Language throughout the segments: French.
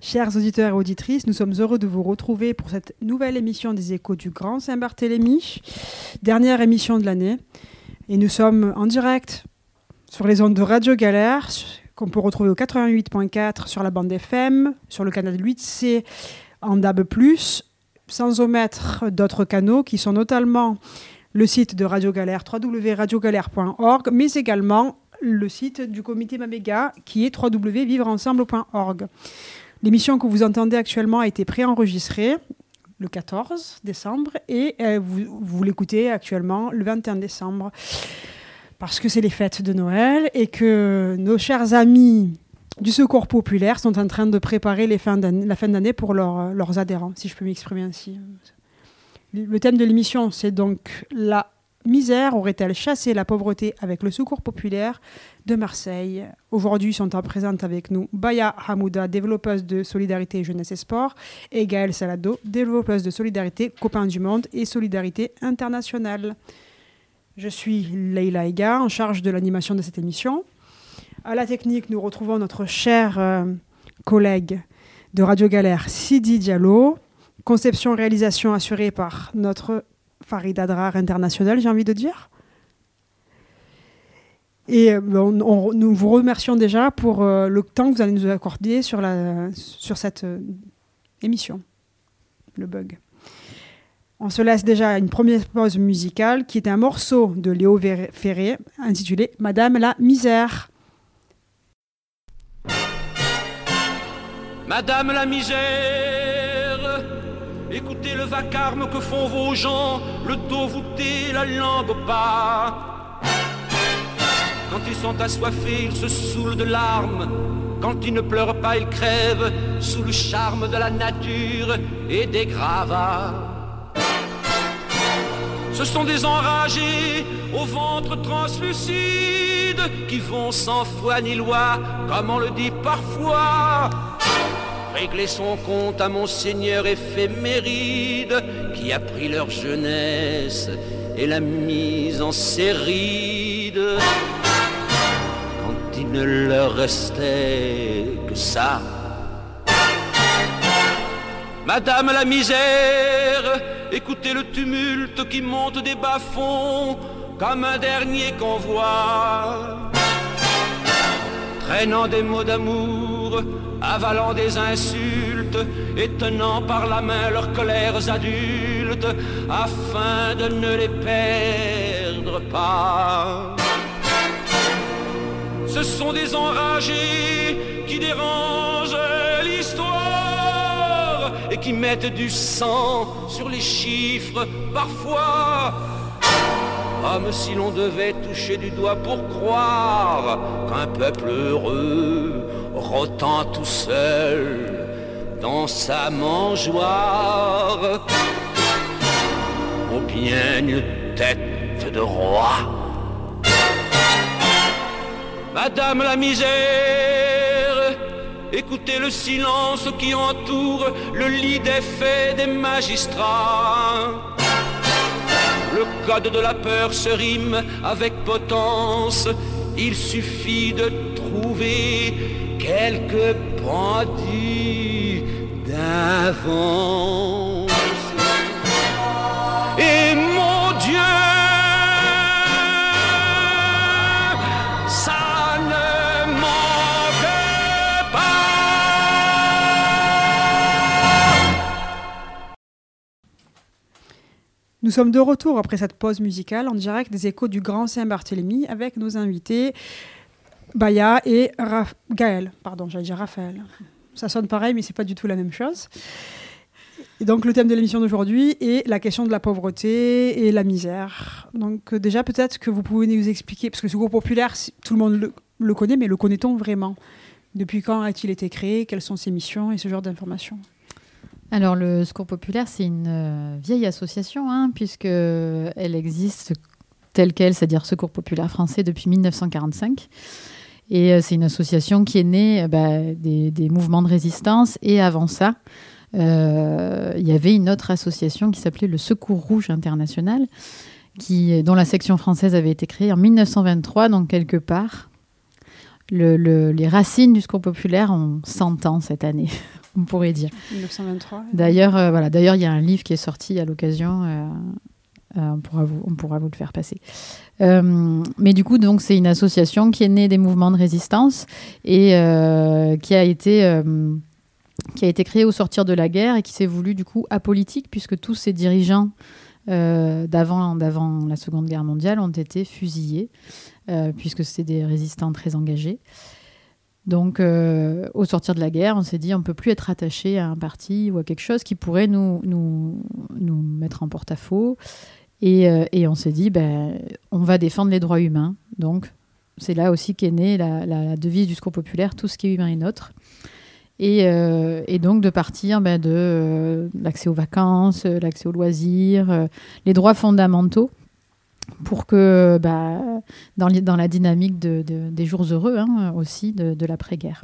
Chers auditeurs et auditrices, nous sommes heureux de vous retrouver pour cette nouvelle émission des Échos du Grand Saint-Barthélemy, dernière émission de l'année. Et nous sommes en direct sur les ondes de Radio Galère, qu'on peut retrouver au 88.4 sur la bande FM, sur le canal 8C en DAB+, sans omettre d'autres canaux qui sont notamment le site de Radio Galère, www.radiogalère.org, mais également le site du comité Mabega qui est www.vivreensemble.org. L'émission que vous entendez actuellement a été préenregistrée le 14 décembre et vous l'écoutez actuellement le 21 décembre parce que c'est les fêtes de Noël et que nos chers amis du Secours populaire sont en train de préparer la fin d'année pour leurs adhérents, si je peux m'exprimer ainsi. Le thème de l'émission, c'est donc la misère aurait-elle chassé la pauvreté avec le Secours populaire de Marseille. Aujourd'hui sont présentes avec nous Baya Hamouda, développeuse de Solidarité Jeunesse et Sport, et Gaëlle Salado, développeuse de Solidarité Copains du Monde et Solidarité Internationale. Je suis Leïla Ega, en charge de l'animation de cette émission. À la technique, nous retrouvons notre cher collègue de Radio Galère, Sidi Diallo. Conception-réalisation assurée par notre Farid Adrar international, j'ai envie de dire. Et nous vous remercions déjà pour le temps que vous allez nous accorder sur cette émission, le bug. On se laisse déjà une première pause musicale qui est un morceau de Léo Ferré intitulé « Madame la misère ». Madame la misère, écoutez le vacarme que font vos gens, le dos voûté, la langue au pas. Quand ils sont assoiffés, ils se saoulent de larmes. Quand ils ne pleurent pas, ils crèvent sous le charme de la nature et des gravats. Ce sont des enragés au ventre translucide qui vont sans foi ni loi, comme on le dit parfois. Régler son compte à Monseigneur éphéméride qui a pris leur jeunesse et l'a mise en séride. Quand il ne leur restait que ça. Madame la misère, écoutez le tumulte qui monte des bas-fonds comme un dernier convoi. Traînant des mots d'amour, avalant des insultes et tenant par la main leurs colères adultes afin de ne les perdre pas. Ce sont des enragés qui dérangent l'histoire et qui mettent du sang sur les chiffres parfois. Comme si l'on devait toucher du doigt pour croire qu'un peuple heureux rotant tout seul dans sa mangeoire ou bien une tête de roi. Madame la misère, écoutez le silence qui entoure le lit des faits des magistrats. Le code de la peur se rime avec potence. Il suffit de trouver quelques bandits d'avance. Et mon Dieu, ça ne manque pas. Nous sommes de retour après cette pause musicale en direct des Échos du Grand Saint-Barthélemy avec nos invités Baya et Gaëlle. Pardon, j'allais dire Raphaël. Ça sonne pareil, mais c'est pas du tout la même chose. Et donc le thème de l'émission d'aujourd'hui est la question de la pauvreté et la misère. Donc déjà peut-être que vous pouvez nous expliquer, parce que le Secours populaire, tout le monde le connaît, mais le connaît-on vraiment ? Depuis quand a-t-il été créé ? Quelles sont ses missions et ce genre d'informations ? Alors, le Secours populaire, c'est une vieille association, puisqu'elle existe telle qu'elle, c'est-à-dire Secours populaire français, depuis 1945. Et c'est une association qui est née des mouvements de résistance. Et avant ça, il y avait une autre association qui s'appelait le Secours rouge international, dont la section française avait été créée en 1923, donc quelque part. Les racines du Secours populaire ont 100 ans cette année. on pourrait dire. 1923. D'ailleurs, il y a un livre qui est sorti à l'occasion. On pourra vous le faire passer. Mais du coup, donc, c'est une association qui est née des mouvements de résistance et qui a été créée au sortir de la guerre et qui s'est voulue du coup apolitique, puisque tous ces dirigeants d'avant la Seconde Guerre mondiale ont été fusillés, puisque c'était des résistants très engagés. Donc, au sortir de la guerre, on s'est dit on ne peut plus être attaché à un parti ou à quelque chose qui pourrait nous mettre en porte-à-faux. Et on s'est dit, on va défendre les droits humains. Donc, c'est là aussi qu'est née la devise du Secours populaire, tout ce qui est humain est nôtre. Et donc, de partir de l'accès aux vacances, l'accès aux loisirs, les droits fondamentaux, pour que, dans la dynamique des jours heureux aussi, de l'après-guerre.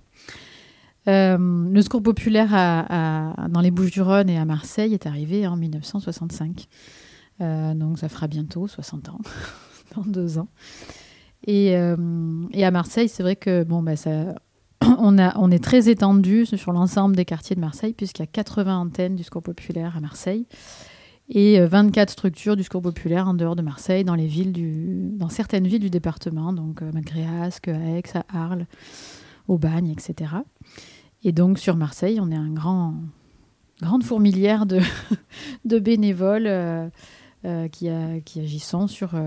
Le Secours populaire dans les Bouches-du-Rhône et à Marseille est arrivé en 1965. Donc ça fera bientôt 60 ans, dans 2 ans. Et à Marseille, c'est vrai que on est très étendu sur l'ensemble des quartiers de Marseille, puisqu'il y a 80 antennes du Secours populaire à Marseille et 24 structures du Secours populaire en dehors de Marseille, dans certaines villes du département, donc Magréasque, à Aix, à Arles, au Bagne, etc. Et donc sur Marseille, on est une grande fourmilière de bénévoles qui agissons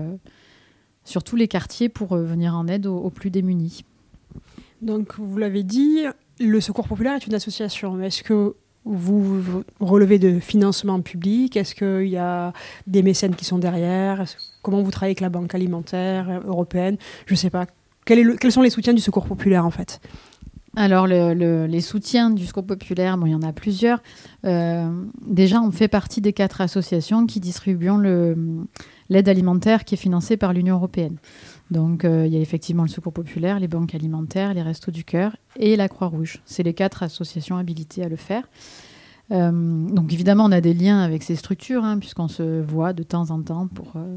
sur tous les quartiers pour venir en aide aux plus démunis. Donc, vous l'avez dit, le Secours populaire est une association. Est-ce que vous relevez de financement public ? Est-ce qu'il y a des mécènes qui sont derrière ? Comment vous travaillez avec la Banque alimentaire européenne ? Je ne sais pas. Quels sont les soutiens du Secours populaire, en fait ? Alors, les soutiens du Secours populaire, il y en a plusieurs. Déjà, on fait partie des 4 associations qui distribuent l'aide alimentaire qui est financée par l'Union européenne. Donc, il y a effectivement le Secours populaire, les banques alimentaires, les Restos du Cœur et la Croix-Rouge. C'est les 4 associations habilitées à le faire. Donc, évidemment, on a des liens avec ces structures, puisqu'on se voit de temps en temps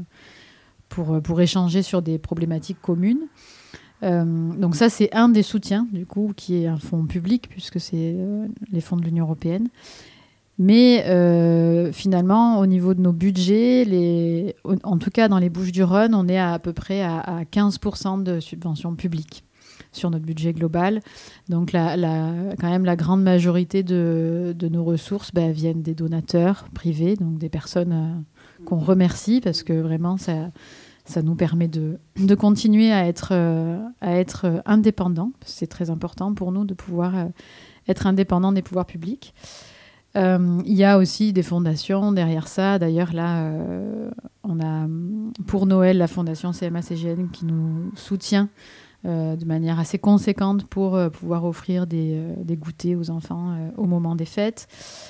pour échanger sur des problématiques communes. Donc ça, c'est un des soutiens, du coup, qui est un fonds public, puisque c'est les fonds de l'Union européenne. Mais finalement, au niveau de nos budgets, en tout cas dans les Bouches-du-Rhône, on est à peu près à 15% de subventions publiques sur notre budget global. Donc quand même, la grande majorité de nos ressources viennent des donateurs privés, donc des personnes qu'on remercie, parce que vraiment, ça nous permet de continuer à être indépendants. C'est très important pour nous de pouvoir être indépendants des pouvoirs publics. Il y a aussi des fondations derrière ça. D'ailleurs, là, on a pour Noël la fondation CMA-CGN qui nous soutient de manière assez conséquente pour pouvoir offrir des goûters aux enfants au moment des fêtes.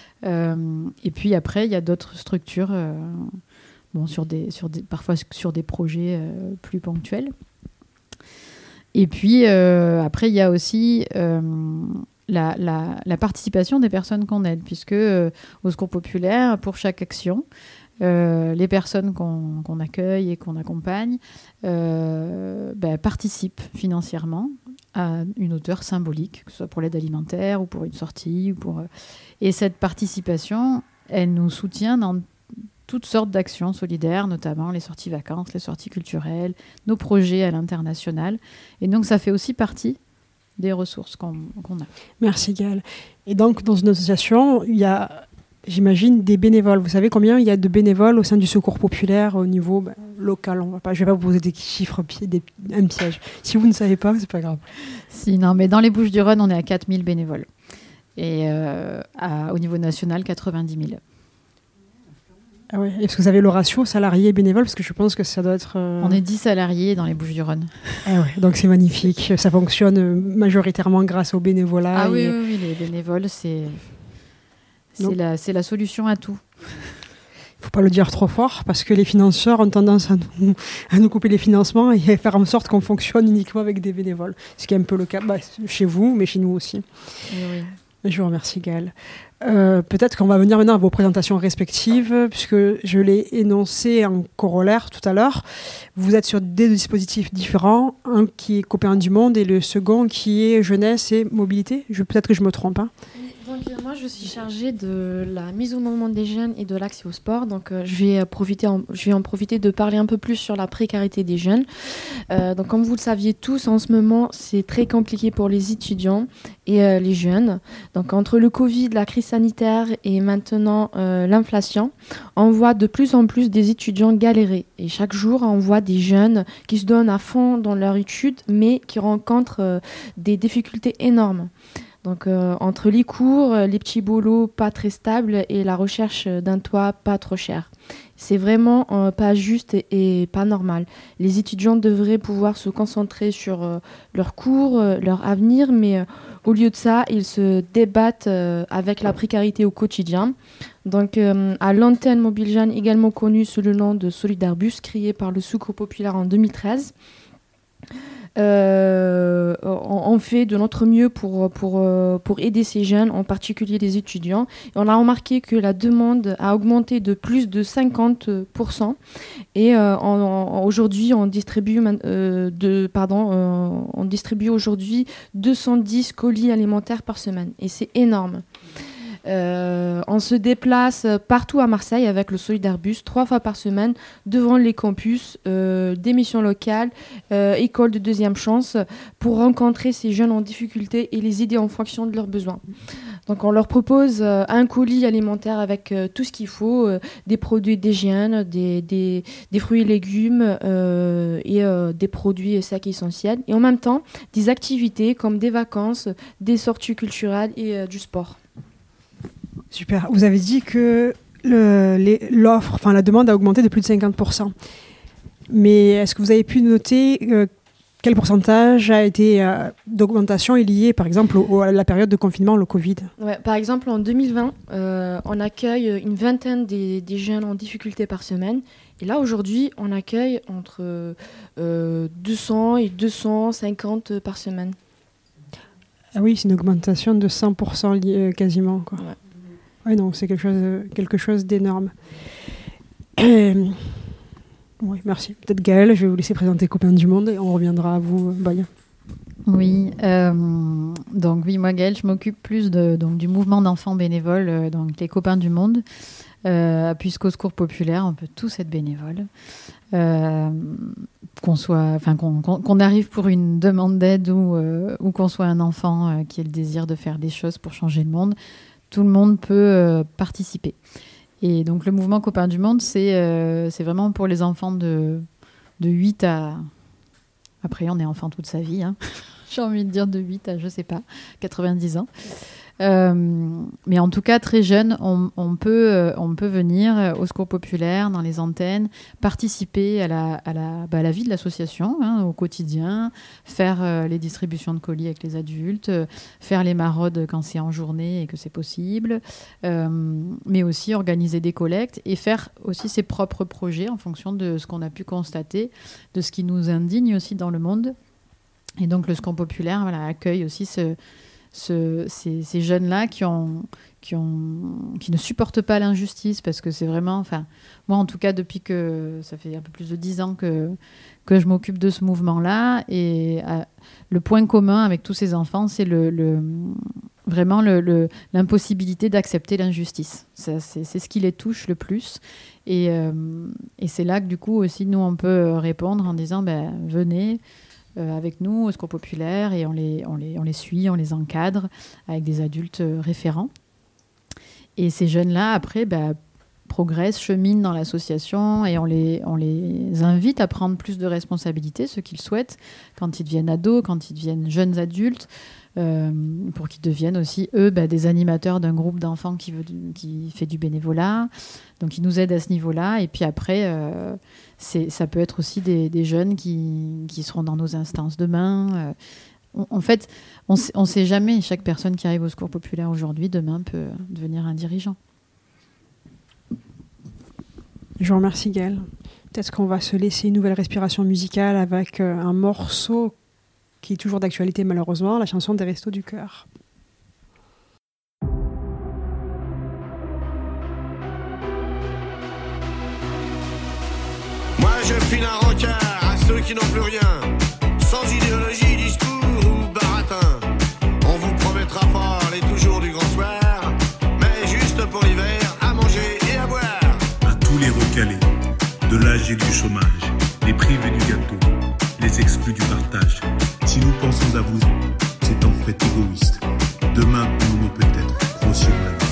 Et puis après, il y a d'autres structures... parfois sur des projets plus ponctuels. Et puis, après, il y a aussi la participation des personnes qu'on aide, puisque au Secours populaire, pour chaque action, les personnes qu'on accueille et qu'on accompagne participent financièrement à une hauteur symbolique, que ce soit pour l'aide alimentaire ou pour une sortie. Et cette participation, elle nous soutient dans toutes sortes d'actions solidaires, notamment les sorties vacances, les sorties culturelles, nos projets à l'international. Et donc, ça fait aussi partie des ressources qu'on a. Merci Gaëlle. Et donc, dans une association, il y a, j'imagine, des bénévoles. Vous savez combien il y a de bénévoles au sein du Secours populaire au niveau local ? Je ne vais pas vous poser des chiffres, un piège. Si vous ne savez pas, c'est pas grave. Mais dans les Bouches-du-Rhône, on est à 4000 bénévoles. Et au niveau national, 90 000. Ah ouais. Est-ce que vous avez le ratio salariés et bénévoles ? Parce que je pense que ça doit être... On est 10 salariés dans les Bouches-du-Rhône. Ah ouais, donc c'est magnifique. Ça fonctionne majoritairement grâce aux bénévolats. Ah oui, les bénévoles, c'est la solution à tout. Il ne faut pas le dire trop fort, parce que les financeurs ont tendance à nous couper les financements et à faire en sorte qu'on fonctionne uniquement avec des bénévoles. Ce qui est un peu le cas chez vous, mais chez nous aussi. Oui. Je vous remercie, Gaëlle. Peut-être qu'on va venir maintenant à vos présentations respectives, puisque je l'ai énoncé en corollaire tout à l'heure. Vous êtes sur des dispositifs différents, un qui est Copains du Monde et le second qui est Jeunesse et Mobilité. Peut-être que je me trompe. Donc, moi, je suis chargée de la mise au mouvement des jeunes et de l'accès au sport. Donc, je vais en profiter de parler un peu plus sur la précarité des jeunes. Donc, comme vous le saviez tous, en ce moment, c'est très compliqué pour les étudiants et les jeunes. Donc, entre le Covid, la crise sanitaire et maintenant l'inflation, on voit de plus en plus des étudiants galérer. Et chaque jour, on voit des jeunes qui se donnent à fond dans leur étude, mais qui rencontrent des difficultés énormes. Donc, entre les cours, les petits boulots pas très stables et la recherche d'un toit pas trop cher. C'est vraiment pas juste et pas normal. Les étudiants devraient pouvoir se concentrer sur leurs cours, leur avenir, mais au lieu de ça, ils se débattent avec la précarité au quotidien. Donc, à l'antenne Mobile Jeune, également connue sous le nom de Solidarbus, créée par le Secours populaire en 2013, on fait de notre mieux pour aider ces jeunes, en particulier les étudiants. Et on a remarqué que la demande a augmenté de plus de 50%. Et aujourd'hui, on distribue aujourd'hui 210 colis alimentaires par semaine. Et c'est énorme. On se déplace partout à Marseille avec le Solidarbus 3 fois par semaine devant les campus, des missions locales, écoles de deuxième chance pour rencontrer ces jeunes en difficulté et les aider en fonction de leurs besoins. Donc on leur propose un colis alimentaire avec tout ce qu'il faut, des produits d'hygiène, des fruits et légumes et des produits secs essentiels. Et en même temps, des activités comme des vacances, des sorties culturelles et du sport. Super. Vous avez dit que la demande a augmenté de plus de 50%. Mais est-ce que vous avez pu noter quel pourcentage a été d'augmentation est lié, par exemple, à la période de confinement, le Covid ? Ouais, par exemple, en 2020, on accueille une vingtaine des jeunes en difficulté par semaine. Et là, aujourd'hui, on accueille entre 200 et 250 par semaine. Ah oui, c'est une augmentation de 100% quasiment, quoi. Ouais. Oui, non, c'est quelque chose d'énorme. Oui, merci. Peut-être Gaëlle, je vais vous laisser présenter Copains du Monde et on reviendra à vous, Baye. Oui, donc oui, moi Gaëlle, je m'occupe plus du mouvement d'enfants bénévoles, donc les Copains du Monde, puisqu'au Secours populaire, on peut tous être bénévoles. Qu'on arrive pour une demande d'aide ou qu'on soit un enfant qui ait le désir de faire des choses pour changer le monde, tout le monde peut participer. Et donc le mouvement Copains du Monde, c'est vraiment pour les enfants de 8 à... Après, on est enfant toute sa vie, hein. J'ai envie de dire de 8 à, je sais pas, 90 ans. Mais en tout cas, très jeune, on peut venir au Secours populaire, dans les antennes, participer à la vie de l'association, hein, au quotidien, faire les distributions de colis avec les adultes, faire les maraudes quand c'est en journée et que c'est possible, mais aussi organiser des collectes et faire aussi ses propres projets en fonction de ce qu'on a pu constater, de ce qui nous indigne aussi dans le monde. Et donc le Secours populaire accueille aussi ces jeunes-là qui ne supportent pas l'injustice, parce que c'est vraiment... moi, en tout cas, depuis que ça fait un peu plus de 10 ans que je m'occupe de ce mouvement-là, et le point commun avec tous ces enfants, c'est vraiment l'impossibilité d'accepter l'injustice. C'est ce qui les touche le plus. Et c'est là que, du coup, aussi, nous, on peut répondre en disant, venez... avec nous au Secours populaire, et on les suit, on les encadre avec des adultes référents. Et ces jeunes-là, après, progressent, cheminent dans l'association, et on les invite à prendre plus de responsabilités, ceux qu'ils souhaitent, quand ils deviennent ados, quand ils deviennent jeunes adultes, pour qu'ils deviennent aussi, eux, des animateurs d'un groupe d'enfants qui fait du bénévolat. Donc, ils nous aident à ce niveau-là. Et puis après... ça peut être aussi des jeunes qui seront dans nos instances demain. En fait, on ne sait jamais. Chaque personne qui arrive au Secours populaire aujourd'hui, demain, peut devenir un dirigeant. Je vous remercie, Gaëlle. Peut-être qu'on va se laisser une nouvelle respiration musicale avec un morceau qui est toujours d'actualité, malheureusement, la chanson des Restos du Cœur. Moi je file un rencard à ceux qui n'ont plus rien, sans idéologie, discours ou baratin. On vous promettra pas les toujours du grand soir, âgés du chômage, les privés du gâteau, les exclus du partage. Si nous pensons à vous, c'est en fait égoïste. Demain, nous peut-être grossions la liste.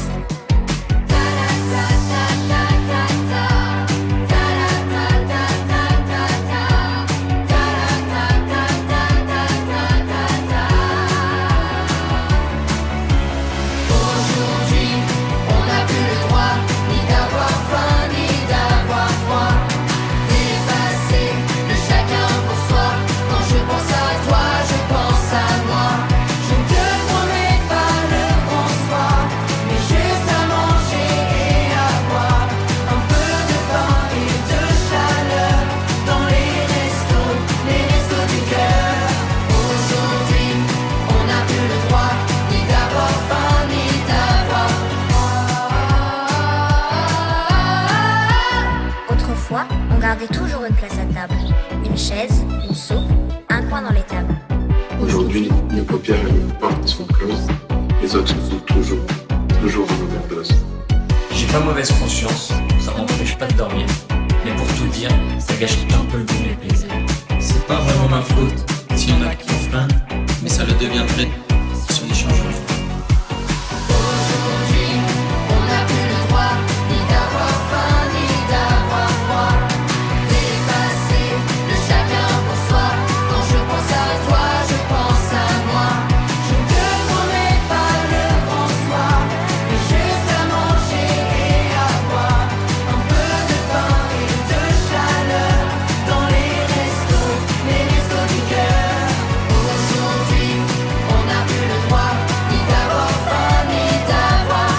On gardait toujours une place à table, une chaise, une soupe, un coin dans les tables. Aujourd'hui, nos paupières et nos portes sont closes, les autres sont toujours en overdose. J'ai pas mauvaise conscience, ça m'empêche pas de dormir. Mais pour tout dire, ça gâche un peu le goût de mes plaisirs. C'est pas vraiment ma faute, s'il y en a qui ont faim, mais ça le deviendrait si on échange le froid. Aujourd'hui, on n'a plus le droit ni d'avoir faim, ni d'avoir froid. Dépassé, le chacun pour soi. Quand je pense à toi, je pense à moi. Je ne te promets pas le grand soir, mais juste à manger et à boire. Un peu de pain et de chaleur dans les restos du cœur. Aujourd'hui, on n'a plus le droit ni d'avoir faim, ni d'avoir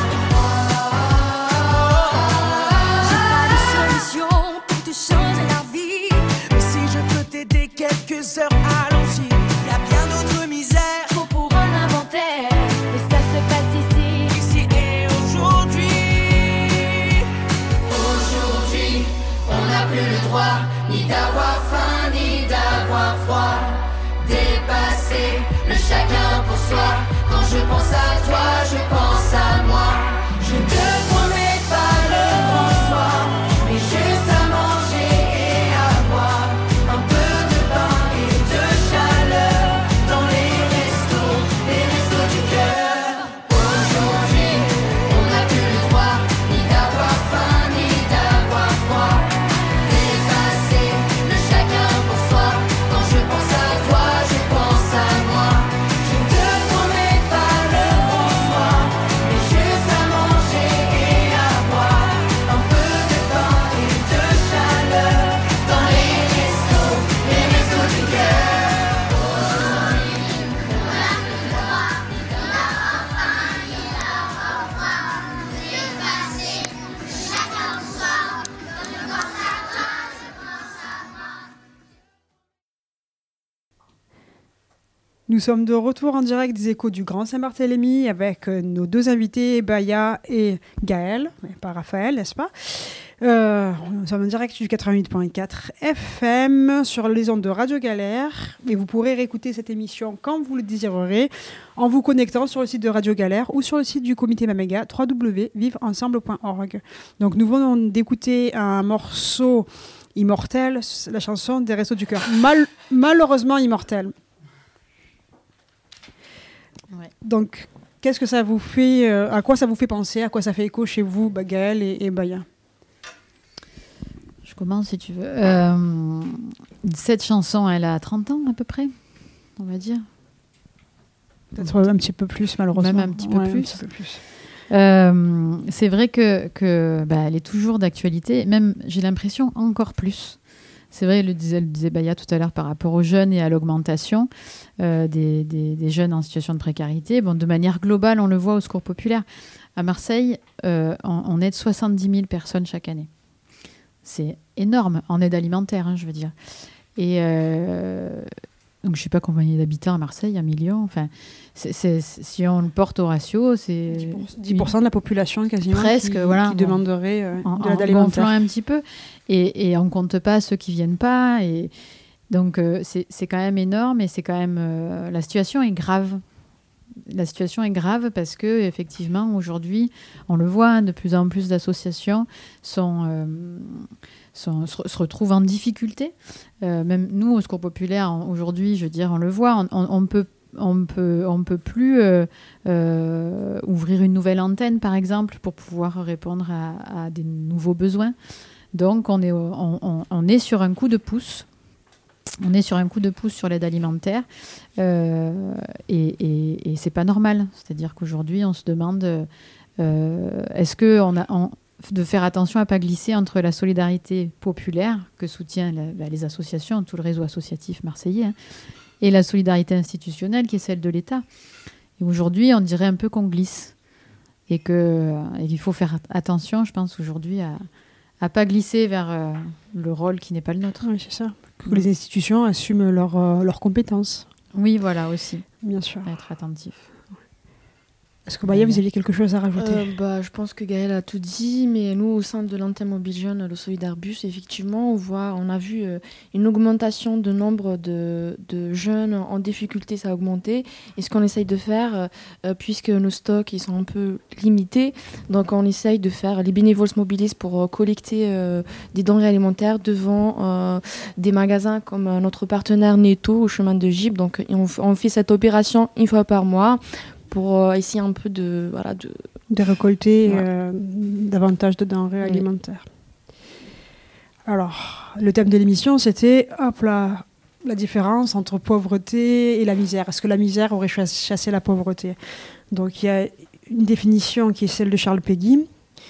J'ai pas de solution pour te changer la vie, mais si je peux t'aider quelques heures, allons-y. Y a bien d'autres misères, trop pour un inventaire, mais ça se passe ici et aujourd'hui. Aujourd'hui, on n'a plus le droit ni d'avoir faim, ni d'avoir froid. Dépassé, le chacun pour soi. Quand je pense à toi, je pense à moi. Je ne te promets pas le grand soir, mais juste à manger et à boire. Un peu de pain et de chaleur dans les restos du cœur. Aujourd'hui, on n'a plus le droit ni d'avoir faim, ni d'avoir froid. Dépassé, le chacun pour soi. Quand je pense à toi, je pense à moi. Je ne te promets pas le grand soir, mais juste à manger et à boire. Un peu de pain et de chaleur dans les restos du cœur. Aujourd'hui, on n'a plus le droit ni d'avoir faim, ni d'avoir froid. Dépassé, chacun pour soi. Quand je pense à toi, je pense à moi. Nous sommes de retour en direct des échos du Grand Saint-Barthélemy avec nos deux invités, Baya et Gaël, et pas Raphaël, n'est-ce pas Nous sommes en direct du 88.4 FM sur les ondes de Radio Galère et vous pourrez réécouter cette émission quand vous le désirerez en vous connectant sur le site de Radio Galère ou sur le site du comité Maméga, www.viveensemble.org. Donc nous venons d'écouter un morceau immortel, la chanson des Restos du Cœur, malheureusement immortel. Ouais. Donc, qu'est-ce que ça vous fait, à quoi ça vous fait penser, à quoi ça fait écho chez vous, Gaël et Baya? Je commence si tu veux. Cette chanson, elle a 30 ans à peu près, on va dire. Peut-être un petit peu plus, malheureusement. Même un petit peu plus. Un petit peu plus. C'est vrai que elle est toujours d'actualité, même j'ai l'impression encore plus. C'est vrai, le disait Baya tout à l'heure par rapport aux jeunes et à l'augmentation des jeunes en situation de précarité. Bon, de manière globale, on le voit au Secours populaire. À Marseille, on aide 70 000 personnes chaque année. C'est énorme en aide alimentaire, je veux dire. Et donc, je ne sais pas combien il y a d'habitants à Marseille, 1 million. Enfin, si on le porte au ratio, c'est 10% de la population quasiment presque, qui voilà, demanderait de l'aide alimentaire. En gonflant un petit peu. Et on ne compte pas ceux qui ne viennent pas. Et donc, c'est quand même énorme et c'est quand même... la situation est grave. la situation est grave parce que effectivement aujourd'hui, on le voit, de plus en plus d'associations se retrouvent en difficulté. Même nous, au Secours populaire, aujourd'hui, je veux dire, on le voit, on peut plus ouvrir une nouvelle antenne, par exemple, pour pouvoir répondre à des nouveaux besoins. Donc, on est sur un coup de pouce. On est sur un coup de pouce sur l'aide alimentaire et c'est pas normal. C'est-à-dire qu'aujourd'hui, on se demande est-ce qu'on a de faire attention à pas glisser entre la solidarité populaire que soutient les associations, tout le réseau associatif marseillais, hein, et la solidarité institutionnelle qui est celle de l'État. Et aujourd'hui, on dirait un peu qu'on glisse et qu'il faut faire attention, je pense, aujourd'hui à pas glisser vers le rôle qui n'est pas le nôtre. Oui, c'est ça. Que les institutions assument leurs compétences. Oui, voilà, aussi. Bien sûr. Être attentif. Est-ce que Maya, vous aviez quelque chose à rajouter? Je pense que Gaëlle a tout dit, mais nous, au sein de l'antenne mobile jeune, le Solidarbus, effectivement, on a vu une augmentation de nombre de jeunes en difficulté, ça a augmenté. Et ce qu'on essaye de faire, puisque nos stocks ils sont un peu limités, donc on essaye de faire, les bénévoles se mobilisent pour collecter des denrées alimentaires devant des magasins comme notre partenaire Netto au chemin de Gibes. Donc on fait cette opération une fois par mois, pour essayer un peu de récolter davantage de denrées alimentaires. Alors, le thème de l'émission, c'était la différence entre pauvreté et la misère. Est-ce que la misère aurait chassé la pauvreté? Donc, il y a une définition qui est celle de Charles Péguy,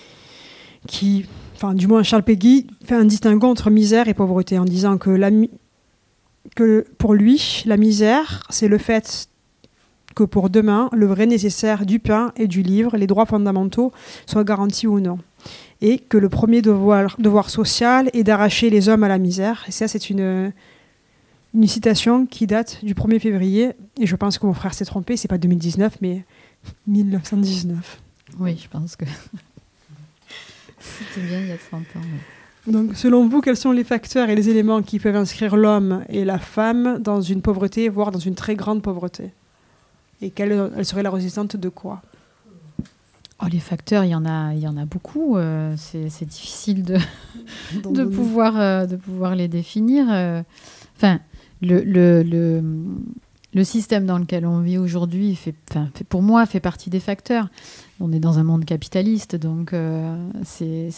Charles Péguy fait un distinguo entre misère et pauvreté en disant que pour lui, la misère, c'est le fait que pour demain, le vrai nécessaire du pain et du livre, les droits fondamentaux, soient garantis ou non. Et que le premier devoir social est d'arracher les hommes à la misère. Et ça, c'est une citation qui date du 1er février. Et je pense que mon frère s'est trompé, c'est pas 2019, mais 1919. Oui, je pense que c'était bien il y a 30 ans. Oui. Donc, selon vous, quels sont les facteurs et les éléments qui peuvent inscrire l'homme et la femme dans une pauvreté, voire dans une très grande pauvreté? Et elle serait la résistante de quoi? Les facteurs, il y en a beaucoup. C'est difficile de pouvoir les définir. Le système dans lequel on vit aujourd'hui, pour moi, fait partie des facteurs. On est dans un monde capitaliste, donc de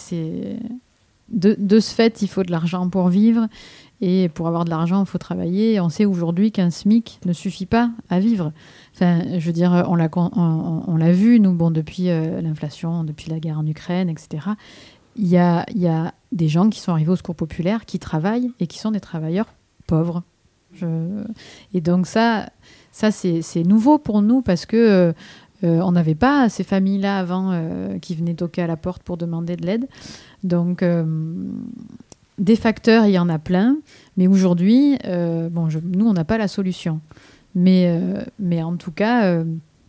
ce fait, il faut de l'argent pour vivre. Et pour avoir de l'argent, il faut travailler. On sait aujourd'hui qu'un SMIC ne suffit pas à vivre. Je veux dire, on l'a vu, nous, depuis l'inflation, depuis la guerre en Ukraine, etc. Il y a des gens qui sont arrivés au Secours populaire, qui travaillent et qui sont des travailleurs pauvres. Et donc ça c'est nouveau pour nous parce que on n'avait pas ces familles-là avant qui venaient toquer à la porte pour demander de l'aide. Donc des facteurs, il y en a plein, mais aujourd'hui, nous, on n'a pas la solution. Mais en tout cas,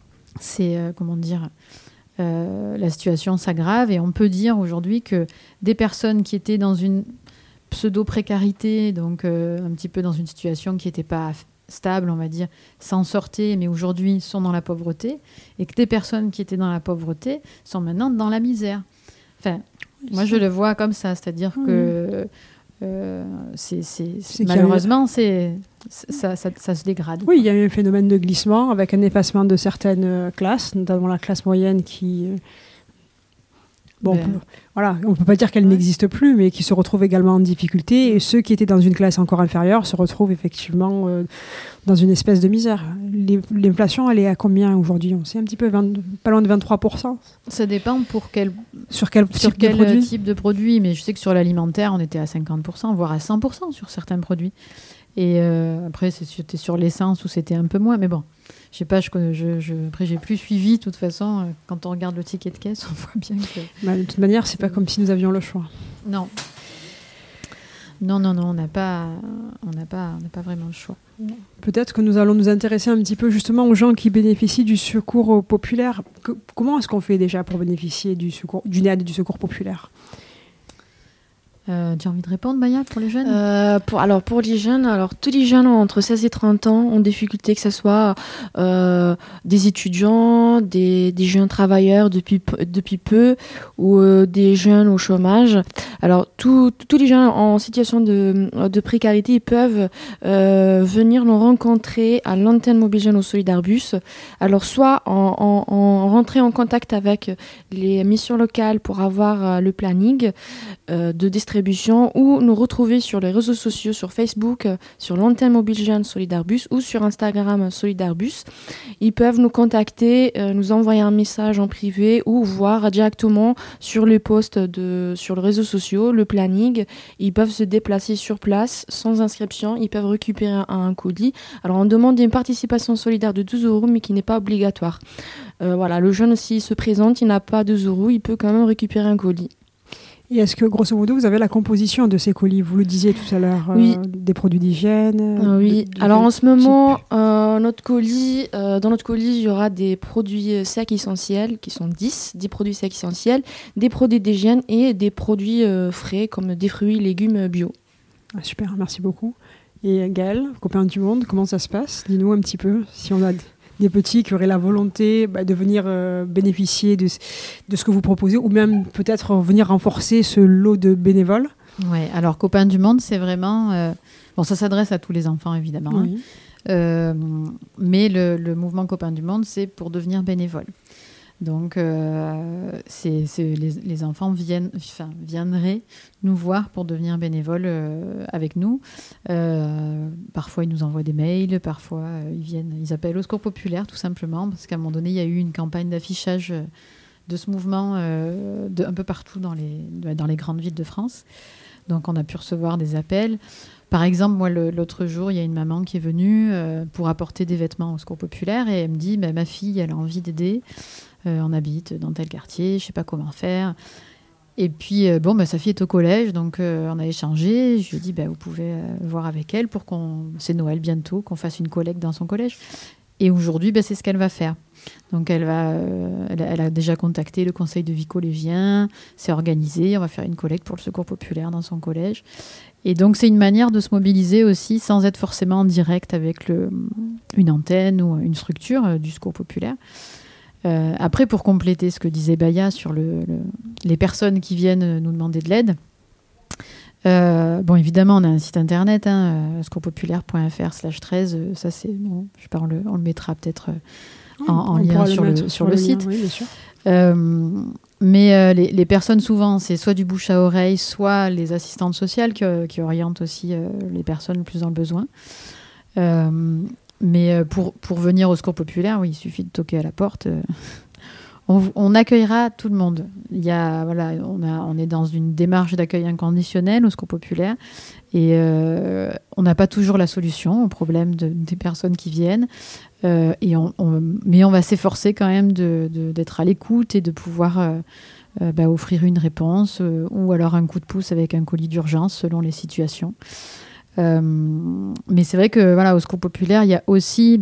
la situation s'aggrave et on peut dire aujourd'hui que des personnes qui étaient dans une pseudo-précarité, donc un petit peu dans une situation qui n'était pas stable, on va dire, s'en sortaient, mais aujourd'hui sont dans la pauvreté, et que des personnes qui étaient dans la pauvreté sont maintenant dans la misère. Moi, je le vois comme ça, c'est-à-dire que malheureusement, ça se dégrade. Oui, il y a eu un phénomène de glissement avec un effacement de certaines classes, notamment la classe moyenne qui... on ne peut pas dire qu'elle n'existe plus, mais qui se retrouve également en difficulté. Et ceux qui étaient dans une classe encore inférieure se retrouvent effectivement dans une espèce de misère. L'inflation, elle est à combien aujourd'hui? On sait un petit peu, pas loin de 23%. Ça dépend sur quel type de produit. Mais je sais que sur l'alimentaire, on était à 50%, voire à 100% sur certains produits. Et après, c'était sur l'essence où c'était un peu moins. Mais bon, je sais pas, après, j'ai plus suivi. De toute façon, quand on regarde le ticket de caisse, on voit bien que... de toute manière, c'est pas comme si nous avions le choix. Non. Non, on n'a pas vraiment le choix. Peut-être que nous allons nous intéresser un petit peu justement aux gens qui bénéficient du secours populaire. Comment est-ce qu'on fait déjà pour bénéficier d'une aide du secours populaire? Tu as envie de répondre, Maya, pour les jeunes ? Pour les jeunes, tous les jeunes entre 16 et 30 ans ont des difficultés, que ce soit des étudiants, des jeunes travailleurs depuis peu ou des jeunes au chômage. Alors, tous les jeunes en situation de précarité, ils peuvent venir nous rencontrer à l'antenne mobile jeune au Solidarbus. Alors, soit en rentrer en contact avec les missions locales pour avoir le planning de distribution, ou nous retrouver sur les réseaux sociaux, sur Facebook, sur l'antenne mobile jeune Solidarbus ou sur Instagram Solidarbus. Ils peuvent nous contacter, nous envoyer un message en privé ou voir directement sur les posts sur les réseaux sociaux, le planning. Ils peuvent se déplacer sur place sans inscription. Ils peuvent récupérer un colis. Alors on demande une participation solidaire de 12 € mais qui n'est pas obligatoire. Le jeune, s'il se présente, il n'a pas 2 €, il peut quand même récupérer un colis. Et est-ce que, grosso modo, vous avez la composition de ces colis ? Vous le disiez tout à l'heure, oui. Des produits d'hygiène. Oui. Alors en ce moment, dans notre colis, il y aura des produits secs essentiels, qui sont 10 produits secs essentiels, des produits d'hygiène et des produits frais, comme des fruits et légumes bio. Ah, super, merci beaucoup. Et Gaël, copain du monde, comment ça se passe ? Dis-nous un petit peu, si on a des petits qui auraient la volonté de venir bénéficier de ce que vous proposez, ou même peut-être venir renforcer ce lot de bénévoles. Oui, alors Copains du Monde, c'est vraiment... ça s'adresse à tous les enfants, évidemment. Oui. Mais le mouvement Copains du Monde, c'est pour devenir bénévole. Donc, les enfants viendraient nous voir pour devenir bénévoles avec nous. Parfois, ils nous envoient des mails, parfois, ils appellent au Secours Populaire, tout simplement, parce qu'à un moment donné, il y a eu une campagne d'affichage de ce mouvement un peu partout dans les grandes villes de France. Donc, on a pu recevoir des appels. Par exemple, moi, l'autre jour, il y a une maman qui est venue pour apporter des vêtements au Secours Populaire et elle me dit, ma fille, elle a envie d'aider. On habite dans tel quartier, je ne sais pas comment faire. Et puis, sa fille est au collège, donc on a échangé. Je lui ai dit, vous pouvez voir avec elle pour c'est Noël bientôt, qu'on fasse une collecte dans son collège. Et aujourd'hui, c'est ce qu'elle va faire. Donc, elle a déjà contacté le conseil de vie collégien, c'est organisé, on va faire une collecte pour le Secours Populaire dans son collège. Et donc, c'est une manière de se mobiliser aussi sans être forcément en direct avec une antenne ou une structure du Secours Populaire. Après, pour compléter ce que disait Baya sur les personnes qui viennent nous demander de l'aide, évidemment, on a un site internet, secourspopulaire.fr/13, ça c'est bon, je sais pas, on le mettra peut-être en lien sur le site. Oui, bien sûr. Mais les personnes, souvent, c'est soit du bouche à oreille, soit les assistantes sociales qui orientent aussi les personnes le plus dans le besoin. Mais pour venir au Secours Populaire, oui, il suffit de toquer à la porte. On accueillera tout le monde. On est dans une démarche d'accueil inconditionnel au Secours Populaire et on n'a pas toujours la solution au problème des personnes qui viennent. Mais on va s'efforcer quand même d'être à l'écoute et de pouvoir offrir une réponse ou alors un coup de pouce avec un colis d'urgence selon les situations. Mais c'est vrai que au Secours Populaire, il y a aussi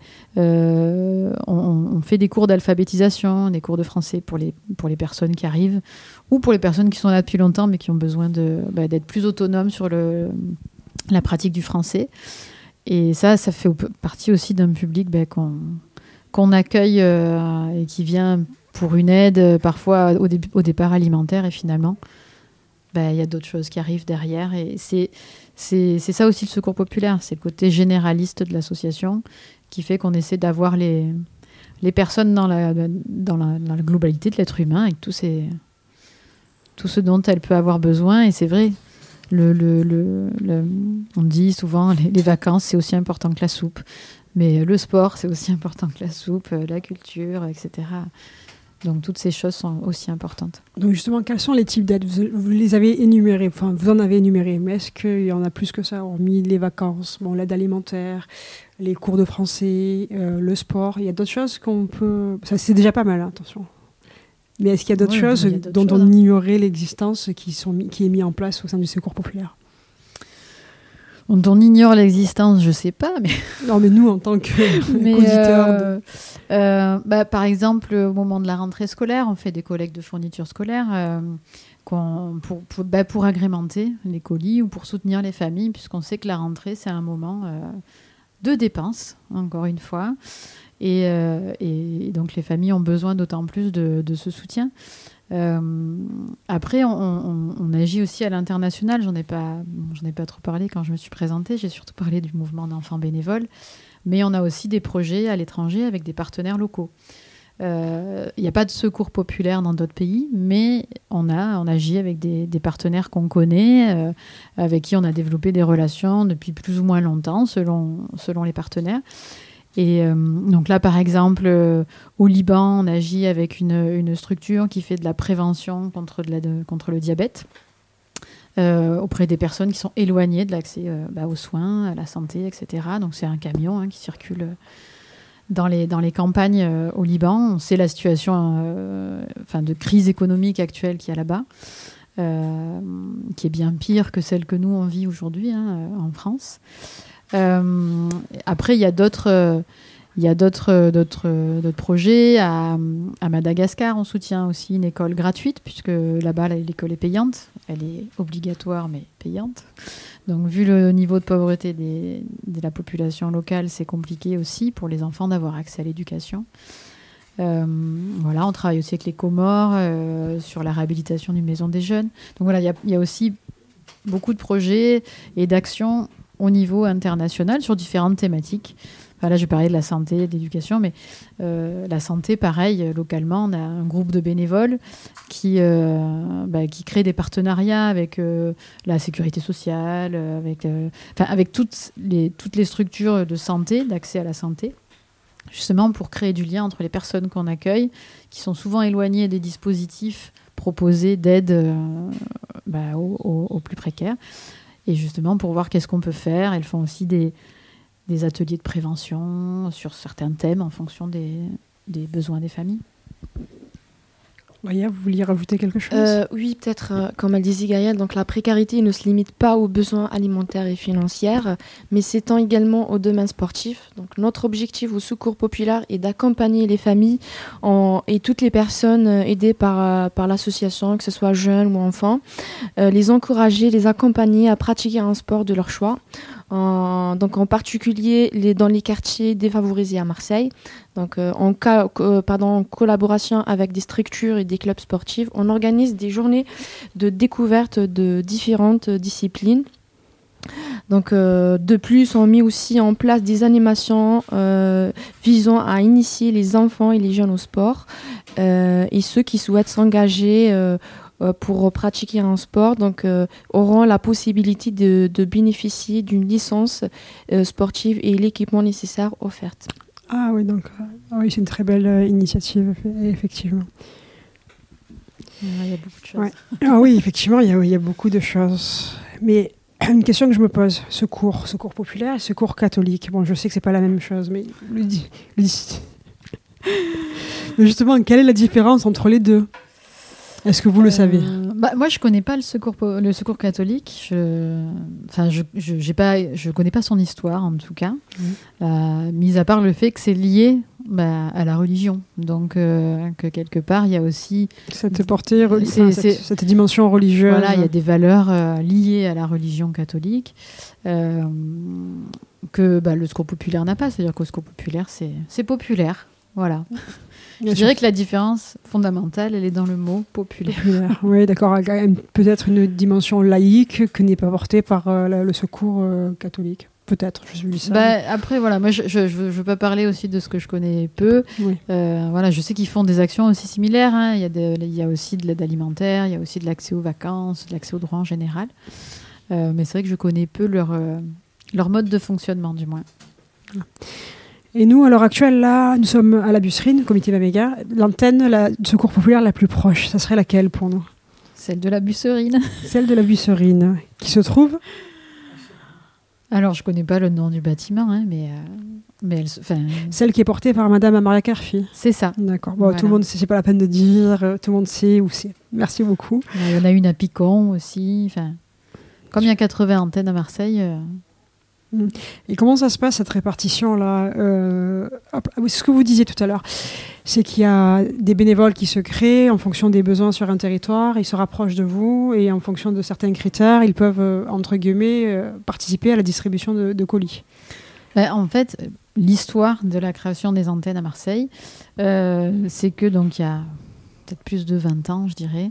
on fait des cours d'alphabétisation, des cours de français pour les personnes qui arrivent ou pour les personnes qui sont là depuis longtemps mais qui ont besoin d'être plus autonomes sur la pratique du français. Et ça fait partie aussi d'un public qu'on accueille et qui vient pour une aide parfois au départ alimentaire et finalement il y a d'autres choses qui arrivent derrière et c'est ça aussi le Secours Populaire, c'est le côté généraliste de l'association qui fait qu'on essaie d'avoir les personnes dans la globalité de l'être humain avec tout ce dont elle peut avoir besoin. Et c'est vrai, on dit souvent les vacances c'est aussi important que la soupe, mais le sport c'est aussi important que la soupe, la culture, etc. Donc toutes ces choses sont aussi importantes. Donc justement, quels sont les types d'aides ? Vous les avez énumérés, enfin vous en avez énuméré, mais est-ce qu'il y en a plus que ça, hormis les vacances, l'aide alimentaire, les cours de français, le sport ? Il y a d'autres choses qu'on peut... Ça, c'est déjà pas mal, attention. Mais est-ce qu'il y a d'autres choses dont on ignorait l'existence qui est mis en place au sein du Secours Populaire ? dont on ignore l'existence, je sais pas, mais Non, mais nous, en tant qu'auditeurs... par exemple, au moment de la rentrée scolaire, on fait des collectes de fournitures scolaires pour agrémenter les colis ou pour soutenir les familles, puisqu'on sait que la rentrée, c'est un moment de dépenses, encore une fois. Et donc, les familles ont besoin d'autant plus de ce soutien. Après, on agit aussi à l'international. J'en ai pas trop parlé quand je me suis présentée. J'ai surtout parlé du mouvement d'enfants bénévoles. Mais on a aussi des projets à l'étranger avec des partenaires locaux. Il n'y a pas de secours populaire dans d'autres pays, mais on agit avec des partenaires qu'on connaît, avec qui on a développé des relations depuis plus ou moins longtemps, selon les partenaires. Et donc là, par exemple, au Liban, on agit avec une structure qui fait de la prévention contre le diabète auprès des personnes qui sont éloignées de l'accès aux soins, à la santé, etc. Donc c'est un camion qui circule dans les campagnes au Liban. On sait la situation de crise économique actuelle qu'il y a là-bas, qui est bien pire que celle que nous, on vit aujourd'hui en France. Après, il y a d'autres projets. À Madagascar, on soutient aussi une école gratuite, puisque là-bas, l'école est payante. Elle est obligatoire, mais payante. Donc, vu le niveau de pauvreté de la population locale, c'est compliqué aussi pour les enfants d'avoir accès à l'éducation. On travaille aussi avec les Comores sur la réhabilitation d'une maison des jeunes. Donc voilà, il y a aussi beaucoup de projets et d'actions au niveau international sur différentes thématiques. Enfin, là, je parlais de la santé, de l'éducation, mais la santé, pareil, localement, on a un groupe de bénévoles qui crée des partenariats avec la sécurité sociale, avec toutes les structures de santé, d'accès à la santé, justement pour créer du lien entre les personnes qu'on accueille, qui sont souvent éloignées des dispositifs proposés d'aide aux plus précaires. Et justement, pour voir qu'est-ce qu'on peut faire. Elles font aussi des ateliers de prévention sur certains thèmes en fonction des besoins des familles. Maya, vous vouliez rajouter quelque chose ? Oui, peut-être, comme elle disait Gaëlle, donc la précarité ne se limite pas aux besoins alimentaires et financiers, mais s'étend également au domaine sportif. Donc, notre objectif au Secours populaire est d'accompagner les familles et toutes les personnes aidées par l'association, que ce soit jeunes ou enfants, les encourager, les accompagner à pratiquer un sport de leur choix. Donc en particulier dans les quartiers défavorisés à Marseille. Donc en collaboration avec des structures et des clubs sportifs, on organise des journées de découverte de différentes disciplines. Donc de plus, on met aussi en place des animations visant à initier les enfants et les jeunes au sport et ceux qui souhaitent s'engager pour pratiquer un sport, donc auront la possibilité de bénéficier d'une licence sportive et l'équipement nécessaire offerte. Ah oui, donc oui, c'est une très belle initiative, effectivement. Il y a beaucoup de choses. Ouais. Ah oui, effectivement, il y a beaucoup de choses. Mais une question que je me pose, secours populaire et secours catholique. Bon, je sais que c'est pas la même chose, mais mais justement, quelle est la différence entre les deux ? Est-ce que vous le savez ? Moi, je connais pas le secours catholique. Je connais pas son histoire, en tout cas. Mis à part le fait que c'est lié à la religion. Donc, que quelque part, il y a aussi... Cette portée, cette dimension religieuse. Voilà, il y a des valeurs liées à la religion catholique que le secours populaire n'a pas. C'est-à-dire qu'au secours populaire, c'est populaire. Voilà. Je dirais que la différence fondamentale, elle est dans le mot populaire. Oui, d'accord. Peut-être une dimension laïque que n'est pas portée par le secours catholique. Peut-être, je dis ça. Après, voilà, moi, je veux pas parler aussi de ce que je connais peu. Oui. Je sais qu'ils font des actions aussi similaires. Hein. Il y a aussi de l'aide alimentaire, il y a aussi de l'accès aux vacances, de l'accès aux droits en général. Mais c'est vrai que je connais peu leur mode de fonctionnement, du moins. Et nous, à l'heure actuelle, là, nous sommes à la Busserine, comité Vaméga. L'antenne de secours populaire la plus proche, ça serait laquelle pour nous ? Celle de la Busserine. Celle de la Busserine, qui se trouve ? Alors, je ne connais pas le nom du bâtiment, hein, mais celle qui est portée par Madame Amaria Carfi. C'est ça. D'accord. Bon, voilà. Tout le monde sait, c'est pas la peine de dire, tout le monde sait où c'est. Merci beaucoup. Il y en a une à Picon aussi. Comme il y a 80 antennes à Marseille... Et comment ça se passe, cette répartition-là ce que vous disiez tout à l'heure, c'est qu'il y a des bénévoles qui se créent en fonction des besoins sur un territoire, ils se rapprochent de vous, et en fonction de certains critères, ils peuvent, entre guillemets, participer à la distribution de colis. En fait, l'histoire de la création des antennes à Marseille, c'est que, donc, il y a peut-être plus de 20 ans, je dirais,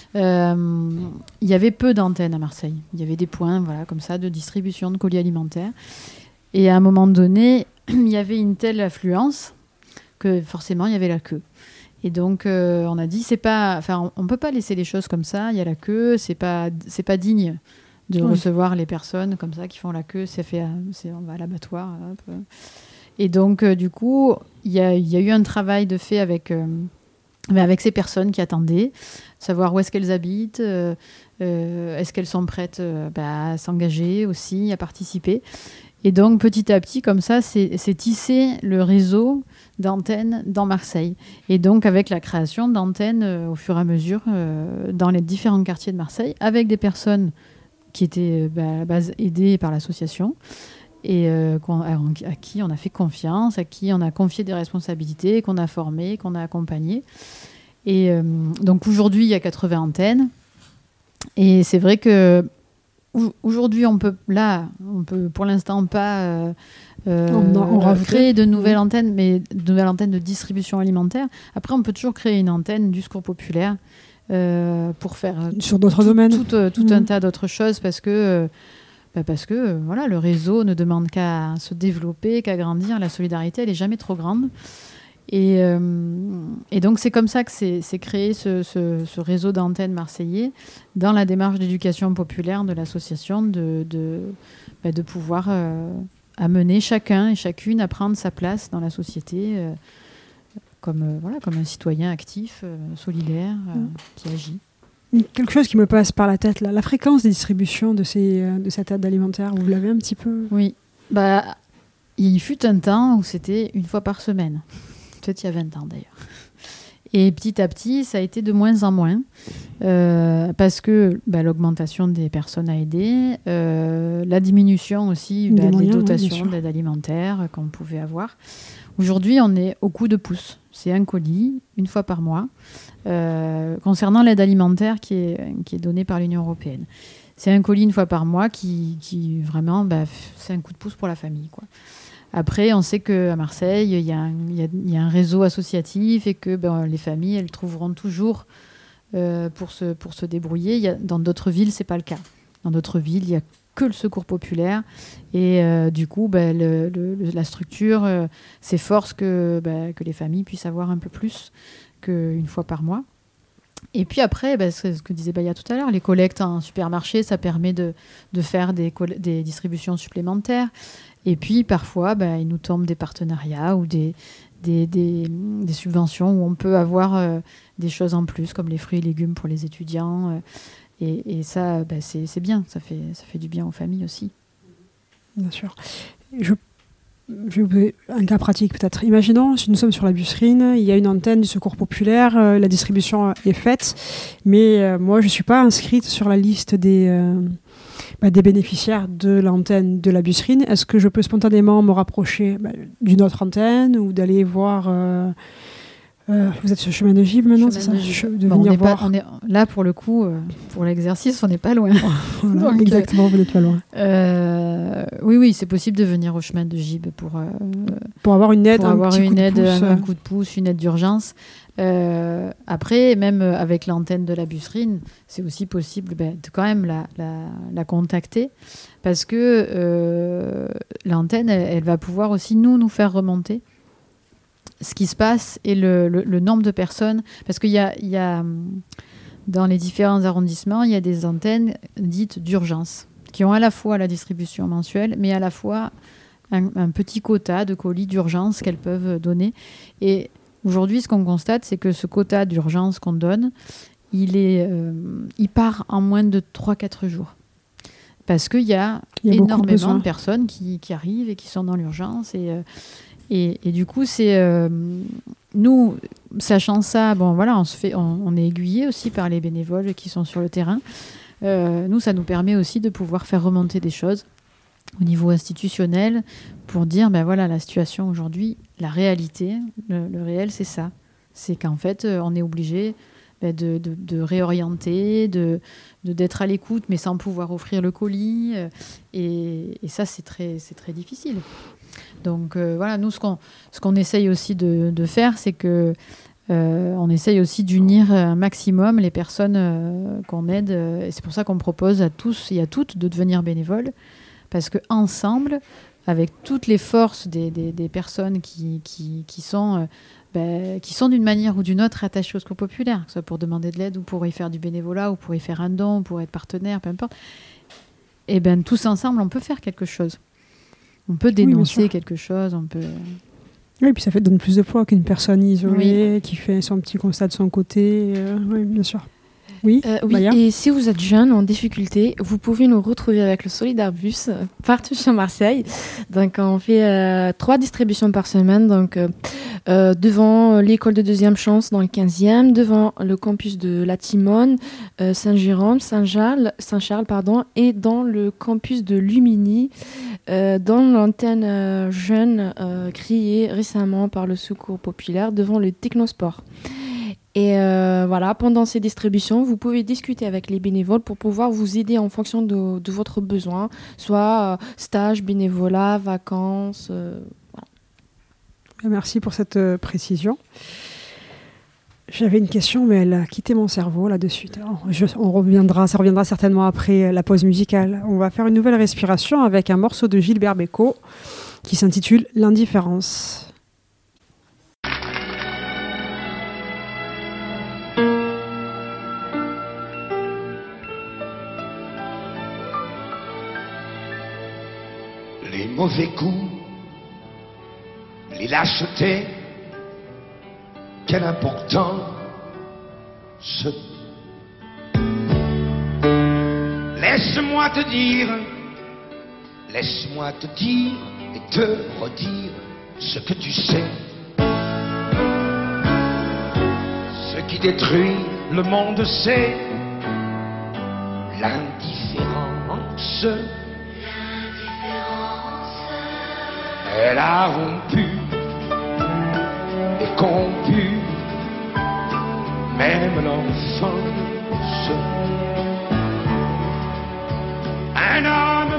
il y avait peu d'antennes à Marseille. Il y avait des points, voilà, comme ça, de distribution de colis alimentaires. Et à un moment donné, il y avait une telle affluence que forcément, il y avait la queue. Et donc, on a dit, on ne peut pas laisser les choses comme ça, il y a la queue, c'est pas digne de recevoir les personnes comme ça qui font la queue, on va à l'abattoir. Hop. Et donc, du coup, il y a eu un travail de fait avec ces personnes qui attendaient, savoir où est-ce qu'elles habitent, est-ce qu'elles sont prêtes à s'engager aussi, à participer. Et donc, petit à petit, comme ça, c'est tissé le réseau d'antennes dans Marseille. Et donc, avec la création d'antennes au fur et à mesure dans les différents quartiers de Marseille, avec des personnes qui étaient à la base aidées par l'association, et à qui on a fait confiance, à qui on a confié des responsabilités, qu'on a formé, qu'on a accompagné. Et donc aujourd'hui, il y a 80 antennes. Et c'est vrai que aujourd'hui, on peut pour l'instant pas créer de nouvelles antennes, mais de nouvelles antennes de distribution alimentaire. Après, on peut toujours créer une antenne du Secours populaire pour faire sur d'autres domaines, tout un tas d'autres choses, parce que voilà, le réseau ne demande qu'à se développer, qu'à grandir. La solidarité, elle n'est jamais trop grande. Et donc, c'est comme ça que c'est créé ce réseau d'antennes marseillais dans la démarche d'éducation populaire de l'association, de pouvoir amener chacun et chacune à prendre sa place dans la société comme un citoyen actif, solidaire, qui agit. Quelque chose qui me passe par la tête, la fréquence des distributions de cette aide alimentaire, vous l'avez un petit peu ? Oui. Il fut un temps où c'était une fois par semaine. Peut-être il y a 20 ans d'ailleurs. Et petit à petit, ça a été de moins en moins, parce que l'augmentation des personnes à aider, la diminution aussi des dotations d'aide alimentaire qu'on pouvait avoir. Aujourd'hui, on est au coup de pouce. C'est un colis, une fois par mois, concernant l'aide alimentaire qui est donnée par l'Union européenne. C'est un colis une fois par mois qui vraiment, c'est un coup de pouce pour la famille, quoi. Après, on sait qu'à Marseille, il y a un réseau associatif et que les familles, elles trouveront toujours pour se débrouiller. Dans d'autres villes, ce n'est pas le cas. Dans d'autres villes, il n'y a que le Secours populaire. Et du coup, la structure s'efforce que les familles puissent avoir un peu plus qu'une fois par mois. Et puis après, c'est ce que disait Baya tout à l'heure, les collectes en supermarché, ça permet de faire des distributions supplémentaires. Et puis parfois, il nous tombe des partenariats ou des subventions où on peut avoir des choses en plus, comme les fruits et légumes pour les étudiants. Et ça, c'est bien, ça fait du bien aux familles aussi. Bien sûr. Je vais vous donner un cas pratique peut-être. Imaginons, si nous sommes sur la Busserine, il y a une antenne du Secours populaire, la distribution est faite, mais moi je ne suis pas inscrite sur la liste des bénéficiaires de l'antenne de la Busserine. Est-ce que je peux spontanément me rapprocher d'une autre antenne ou d'aller voir... vous êtes sur le chemin de Givre maintenant, c'est ça ? Venir voir. Là, pour le coup, pour l'exercice, on n'est pas loin. Voilà, donc, exactement, vous n'êtes pas loin. Oui, c'est possible de venir au chemin de Givre pour avoir une aide, un coup de pouce, une aide d'urgence. Après, même avec l'antenne de la Busserine, c'est aussi possible de quand même la contacter, parce que l'antenne, elle va pouvoir aussi nous faire remonter ce qui se passe et le nombre de personnes, parce qu'il y a dans les différents arrondissements, il y a des antennes dites d'urgence qui ont à la fois la distribution mensuelle, mais à la fois un petit quota de colis d'urgence qu'elles peuvent donner. Et aujourd'hui, ce qu'on constate, c'est que ce quota d'urgence qu'on donne, il part en moins de 3-4 jours. Parce qu'il y a énormément de personnes qui arrivent et qui sont dans l'urgence. Et du coup, c'est nous, sachant ça, on est aiguillés aussi par les bénévoles qui sont sur le terrain. Nous, ça nous permet aussi de pouvoir faire remonter des choses au niveau institutionnel, pour dire, ben voilà, la situation aujourd'hui, la réalité, le réel, c'est ça. C'est qu'en fait, on est obligé de réorienter, d'être à l'écoute, mais sans pouvoir offrir le colis. Et ça, c'est très difficile. Donc voilà, nous, ce qu'on essaye aussi de faire, c'est que on essaye aussi d'unir un maximum les personnes qu'on aide. Et c'est pour ça qu'on propose à tous et à toutes de devenir bénévoles. Parce qu'ensemble, avec toutes les forces des personnes qui sont d'une manière ou d'une autre attachées au Secours populaire, que ce soit pour demander de l'aide ou pour y faire du bénévolat ou pour y faire un don, ou pour être partenaire, peu importe, et bien tous ensemble, on peut faire quelque chose. On peut dénoncer quelque chose, on peut... Oui, puis ça donne plus de poids qu'une personne isolée qui fait son petit constat de son côté. Oui, bien sûr. Oui, et si vous êtes jeune en difficulté, vous pouvez nous retrouver avec le Solidarbus partout sur Marseille. Donc on fait 3 distributions par semaine, donc devant l'école de deuxième chance dans le 15e, devant le campus de la Timone, Saint-Jérôme, Saint-Charles, et dans le campus de Lumini, dans l'antenne jeune créée récemment par le Secours populaire devant le Technosport. Et voilà, pendant ces distributions, vous pouvez discuter avec les bénévoles pour pouvoir vous aider en fonction de votre besoin, soit stage, bénévolat, vacances. Voilà. Merci pour cette précision. J'avais une question, mais elle a quitté mon cerveau là-dessus. Ça reviendra certainement après la pause musicale. On va faire une nouvelle respiration avec un morceau de Gilbert Bécaud qui s'intitule « L'indifférence ». Les mauvais coups, les lâchetés, quelle importance. Laisse-moi te dire et te redire ce que tu sais. Ce qui détruit le monde, c'est l'indifférence. Elle a rompu et corrompu même l'enfance. Un homme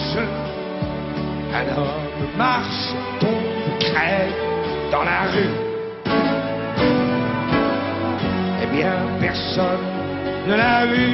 marche, tombe, crève dans la rue. Eh bien, personne ne l'a vu.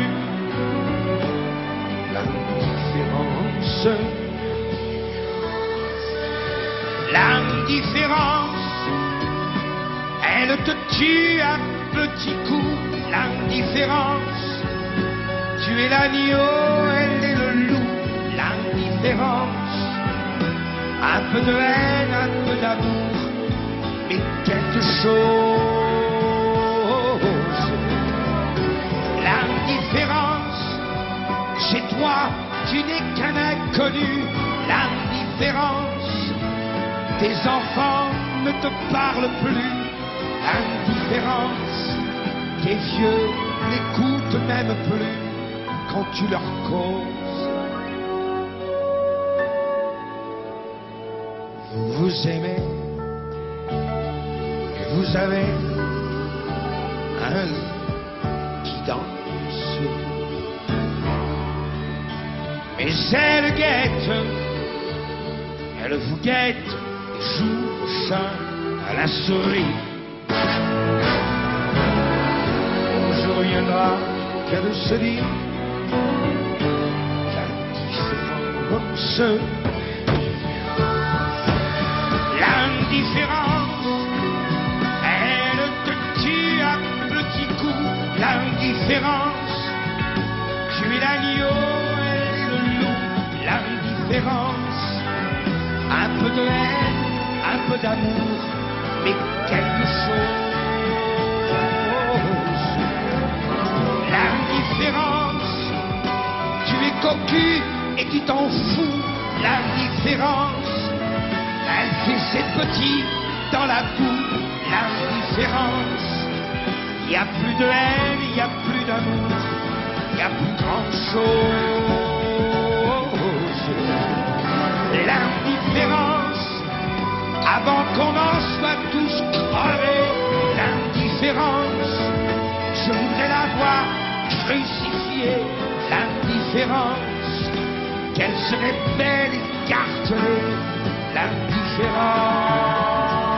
L'indifférence, elle te tue à petits coups. L'indifférence, tu es l'agneau, elle est le loup. L'indifférence, un peu de haine, un peu d'amour, mais quelque chose. L'indifférence, chez toi, tu n'es qu'un inconnu. L'indifférence, tes enfants ne te parlent plus. L'indifférence, tes vieux n'écoutent même plus quand tu leur causes. Vous vous aimez et vous avez un lit qui danse, mais elle vous guette et joue au chat à la souris. Un jour viendra qu'elle se dit l'indifférence, elle te tue à petits coups. L'indifférence, tu es l'agneau, elle est le loup. L'indifférence, un peu de haine, un peu d'amour, mais quelque chose. L'indifférence, tu es cocu et tu t'en fous. L'indifférence, elle fait ses petits dans la boue. L'indifférence, il n'y a plus de haine, il n'y a plus d'amour, il n'y a plus grand chose. avant qu'on en soit tous crevés d'indifférence. Je voudrais la voir crucifiée, l'indifférence. Qu'elle serait belle et cartelée, l'indifférence.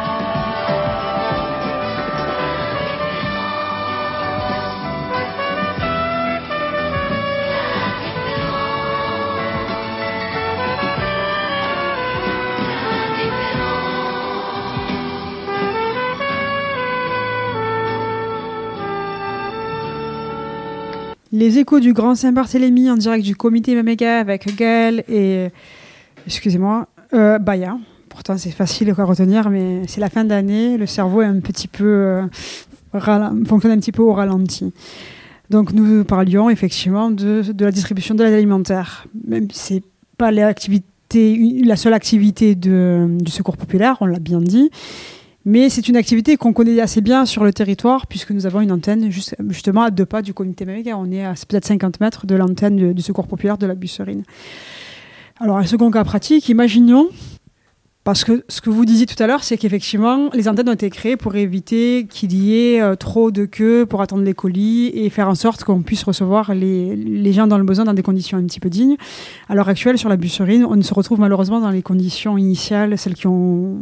Les échos du Grand Saint-Barthélemy en direct du comité Maméga avec Gaël et, excusez-moi, Baya. Pourtant, c'est facile à retenir, mais c'est la fin d'année. Le cerveau est un petit peu, fonctionne un petit peu au ralenti. Donc, nous parlions effectivement de la distribution de l'aide alimentaire. Même si ce n'est pas la seule activité du Secours populaire, on l'a bien dit. Mais c'est une activité qu'on connaît assez bien sur le territoire puisque nous avons une antenne justement à 2 pas du comité Maméga. On est à peut-être 50 mètres de l'antenne du Secours populaire de la Busserine. Alors, un second cas pratique, imaginons, parce que ce que vous disiez tout à l'heure, c'est qu'effectivement, les antennes ont été créées pour éviter qu'il y ait trop de queues pour attendre les colis et faire en sorte qu'on puisse recevoir les gens dans le besoin dans des conditions un petit peu dignes. À l'heure actuelle, sur la Busserine, on se retrouve malheureusement dans les conditions initiales, celles qui ont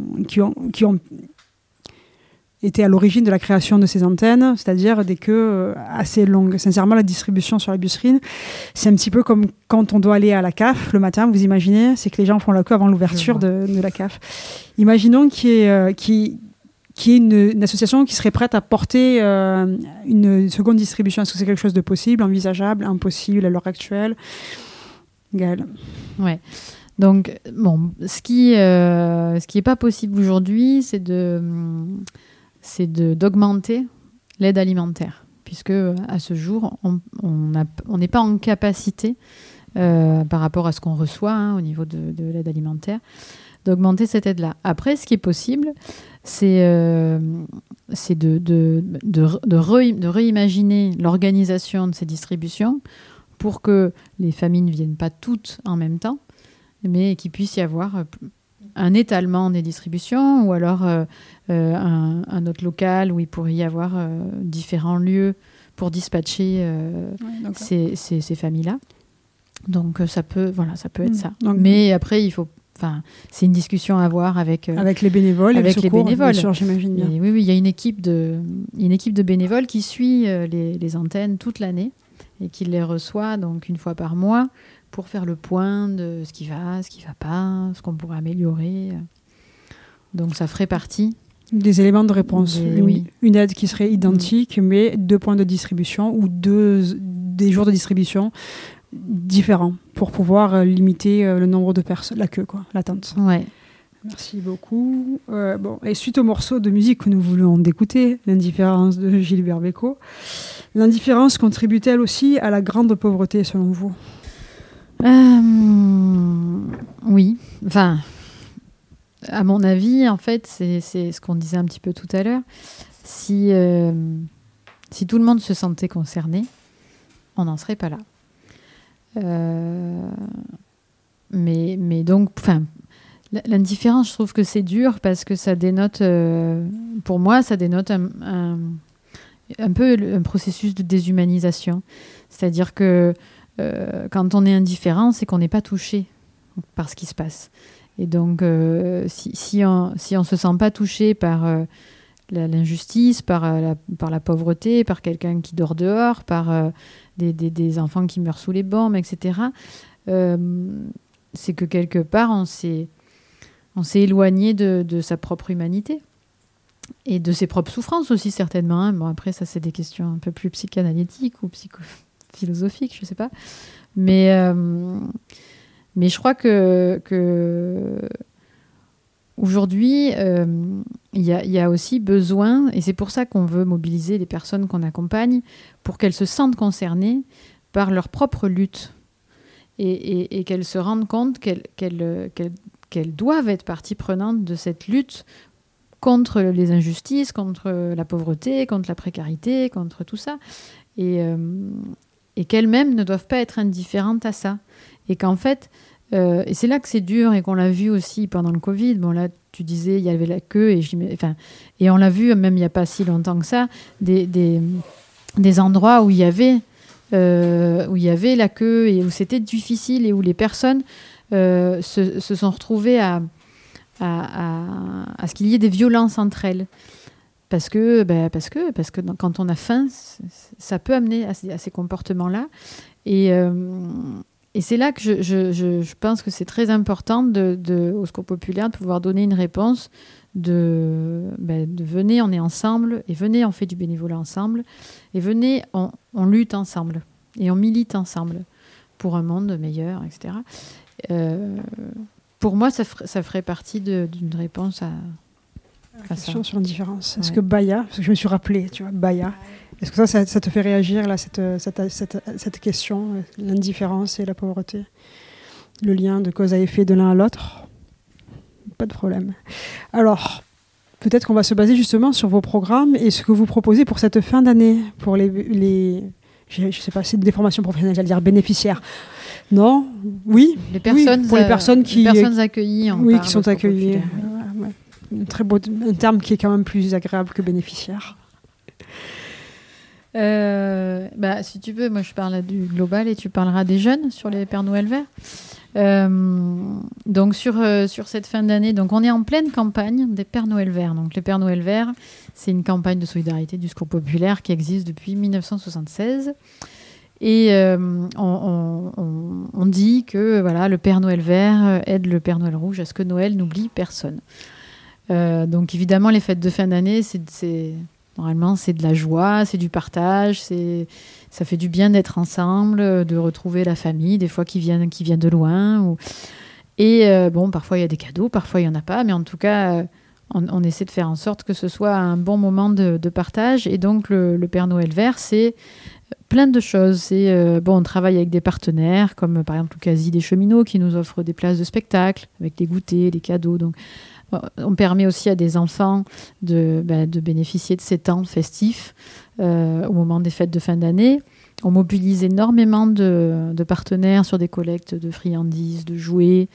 était à l'origine de la création de ces antennes, c'est-à-dire des queues assez longues. Sincèrement, la distribution sur la Busserine, c'est un petit peu comme quand on doit aller à la CAF le matin, vous imaginez, c'est que les gens font la queue avant l'ouverture de la CAF. Imaginons qu'il y ait une association qui serait prête à porter une seconde distribution. Est-ce que c'est quelque chose de possible, envisageable, impossible à l'heure actuelle? Gaëlle. Ouais. Donc, bon, ce qui est pas possible aujourd'hui, c'est d'augmenter l'aide alimentaire, puisque à ce jour, on n'est pas en capacité, par rapport à ce qu'on reçoit au niveau de l'aide alimentaire, d'augmenter cette aide-là. Après, ce qui est possible, c'est de réimaginer l'organisation de ces distributions pour que les familles ne viennent pas toutes en même temps, mais qu'il puisse y avoir un étalement des distributions ou alors un autre local où il pourrait y avoir différents lieux pour dispatcher ces familles-là. Donc ça peut être ça. Donc, mais après, c'est une discussion à avoir avec les bénévoles, avec les bénévoles. Bien sûr, j'imagine bien. Et oui, il y a une équipe de bénévoles qui suit les antennes toute l'année et qui les reçoit donc une fois par mois pour faire le point de ce qui va pas, ce qu'on pourrait améliorer. Donc ça ferait partie des éléments de réponse. Une aide qui serait identique, mais 2 points de distribution ou des jours de distribution différents pour pouvoir limiter le nombre de personnes, la queue, l'attente. Ouais. Merci beaucoup. Et suite au morceau de musique que nous voulons d'écouter, L'indifférence de Gilbert Bécaud, l'indifférence contribue-t-elle aussi à la grande pauvreté selon vous ? Oui. Enfin, à mon avis, en fait, c'est ce qu'on disait un petit peu tout à l'heure. Si tout le monde se sentait concerné, on n'en serait pas là. Mais donc, l'indifférence, je trouve que c'est dur parce que ça dénote, pour moi, ça dénote un peu un processus de déshumanisation. C'est-à-dire que quand on est indifférent, c'est qu'on n'est pas touché par ce qui se passe. Et donc, si on ne se sent pas touché par l'injustice, par la pauvreté, par quelqu'un qui dort dehors, par des enfants qui meurent sous les bombes, etc., c'est que quelque part, on s'est éloigné de sa propre humanité et de ses propres souffrances aussi, certainement. Bon, après, ça, c'est des questions un peu plus psychanalytiques ou philosophiques, je ne sais pas. Mais je crois que aujourd'hui, il y a aussi besoin, et c'est pour ça qu'on veut mobiliser les personnes qu'on accompagne, pour qu'elles se sentent concernées par leur propre lutte et qu'elles se rendent compte qu'elles doivent être partie prenante de cette lutte contre les injustices, contre la pauvreté, contre la précarité, contre tout ça. Et qu'elles-mêmes ne doivent pas être indifférentes à ça. Et qu'en fait, et c'est là que c'est dur et qu'on l'a vu aussi pendant le Covid, bon là, tu disais, il y avait la queue, et on l'a vu, même il n'y a pas si longtemps que ça, des endroits où il y avait la queue et où c'était difficile et où les personnes se sont retrouvées à ce qu'il y ait des violences entre elles. Parce que quand on a faim, ça peut amener à ces comportements-là. Et c'est là que je pense que c'est très important au Secours populaire de pouvoir donner une réponse de venez, on est ensemble, et venez, on fait du bénévolat ensemble, et venez, on lutte ensemble, et on milite ensemble pour un monde meilleur, etc. Pour moi, ça ferait partie d'une réponse à la question sur l'indifférence. Est-ce que Baya, parce que je me suis rappelée, tu vois, Baya, est-ce que ça te fait réagir, là, cette question, l'indifférence et la pauvreté, le lien de cause à effet de l'un à l'autre? Pas de problème. Alors, peut-être qu'on va se baser justement sur vos programmes et ce que vous proposez pour cette fin d'année, pour les je sais pas, c'est des formations professionnelles, j'allais dire bénéficiaires. Non? Oui? Les personnes, oui, pour les personnes accueillies. Qui sont accueillies. Un terme qui est quand même plus agréable que bénéficiaire. Si tu veux, moi je parle du global et tu parleras des jeunes sur les Pères Noël verts. Donc sur cette fin d'année, donc on est en pleine campagne des Pères Noël verts. Donc les Pères Noël verts, c'est une campagne de solidarité du Secours populaire qui existe depuis 1976. Et on dit que voilà, le Père Noël vert aide le Père Noël rouge à ce que Noël n'oublie personne. Donc évidemment, les fêtes de fin d'année, normalement, c'est de la joie, c'est du partage, ça fait du bien d'être ensemble, de retrouver la famille, des fois qui viennent de loin. Parfois il y a des cadeaux, parfois il n'y en a pas, mais en tout cas, on essaie de faire en sorte que ce soit un bon moment de partage. Et donc le Père Noël vert, c'est plein de choses. On travaille avec des partenaires, comme par exemple le Quasi des Cheminots, qui nous offre des places de spectacle, avec des goûters, des cadeaux. Donc on permet aussi à des enfants de bénéficier de ces temps festifs au moment des fêtes de fin d'année. On mobilise énormément de partenaires sur des collectes de friandises, de jouets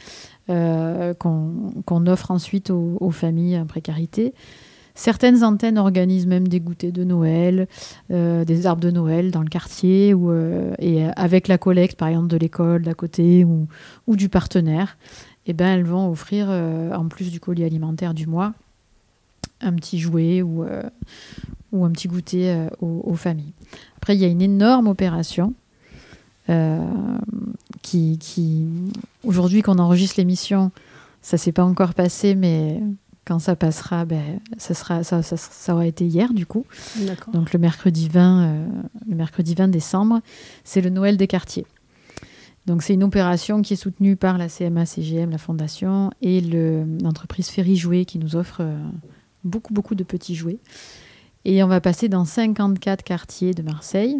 qu'on offre ensuite aux familles en précarité. Certaines antennes organisent même des goûters de Noël, des arbres de Noël dans le quartier, et avec la collecte, par exemple, de l'école d'à côté ou du partenaire. Elles vont offrir, en plus du colis alimentaire du mois, un petit jouet ou un petit goûter aux familles. Après, il y a une énorme opération qui aujourd'hui, qu'on enregistre l'émission, ça ne s'est pas encore passé, mais quand ça passera, ça aura été hier, du coup. D'accord. Donc le mercredi 20 décembre, c'est le Noël des quartiers. Donc, c'est une opération qui est soutenue par la CMA-CGM, la Fondation, et l'entreprise Ferry Jouets qui nous offre beaucoup, beaucoup de petits jouets. Et on va passer dans 54 quartiers de Marseille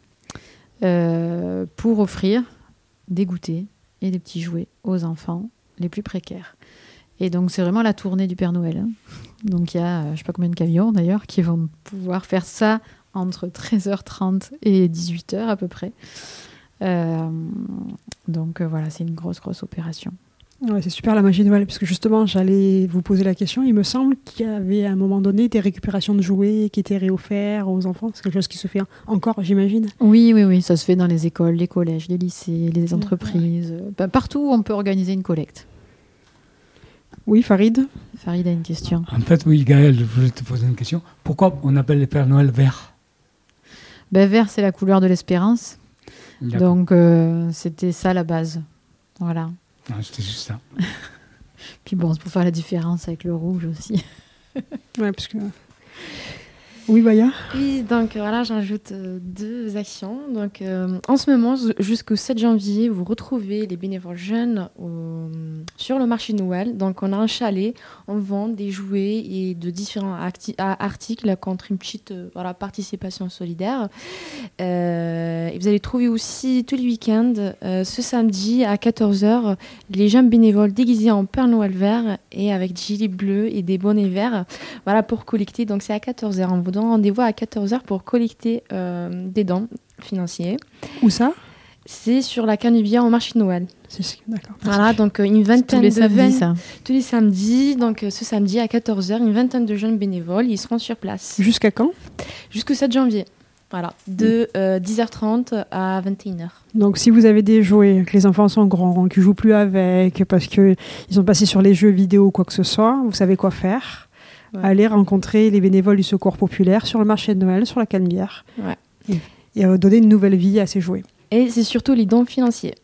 pour offrir des goûters et des petits jouets aux enfants les plus précaires. Et donc, c'est vraiment la tournée du Père Noël. Hein. Donc, il y a, je ne sais pas combien de camions d'ailleurs, qui vont pouvoir faire ça entre 13h30 et 18h à peu près. Voilà, c'est une grosse opération. Ouais, c'est super la magie de Noël, parce que justement j'allais vous poser la question. Il me semble qu'il y avait à un moment donné des récupérations de jouets qui étaient réofferts aux enfants. C'est quelque chose qui se fait encore, j'imagine. Oui, ça se fait dans les écoles, les collèges, les lycées, les entreprises. Partout où on peut organiser une collecte. Oui, Farid a une question. En fait, oui, Gaël, je voulais te poser une question. Pourquoi on appelle les Pères Noël verts? Vert, c'est la couleur de l'espérance. D'accord. Donc, c'était ça la base. Voilà. Non, c'était juste ça. Puis bon, c'est pour faire la différence avec le rouge aussi. Ouais, parce que... Oui, Baya. Oui, donc voilà, j'ajoute 2 actions. Donc, en ce moment, jusqu'au 7 janvier, vous retrouvez les bénévoles jeunes sur le marché de Noël. Donc, on a un chalet, on vend des jouets et de différents articles contre une petite participation solidaire. Et vous allez trouver aussi tous les week-ends, ce samedi à 14h, les jeunes bénévoles déguisés en Père Noël vert et avec des gilets bleus et des bonnets verts, pour collecter. Donc, c'est à 14h. On vous donne rendez-vous à 14h pour collecter des dons financiers. Où ça ? C'est sur la Canebière au marché de Noël. D'accord. Voilà, donc une vingtaine tous les samedis, ça. Tous les samedis, donc ce samedi à 14h, une vingtaine de jeunes bénévoles, ils seront sur place. Jusqu'à quand ? Jusqu'au 7 janvier. Voilà, de 10h30 à 21h. Donc si vous avez des jouets, que les enfants sont grands, qu'ils ne jouent plus avec, parce qu'ils sont passés sur les jeux vidéo ou quoi que ce soit, vous savez quoi faire. Ouais. Allez rencontrer les bénévoles du Secours populaire sur le marché de Noël, sur la Canebière. Ouais. Et donner une nouvelle vie à ces jouets. Et c'est surtout les dons financiers.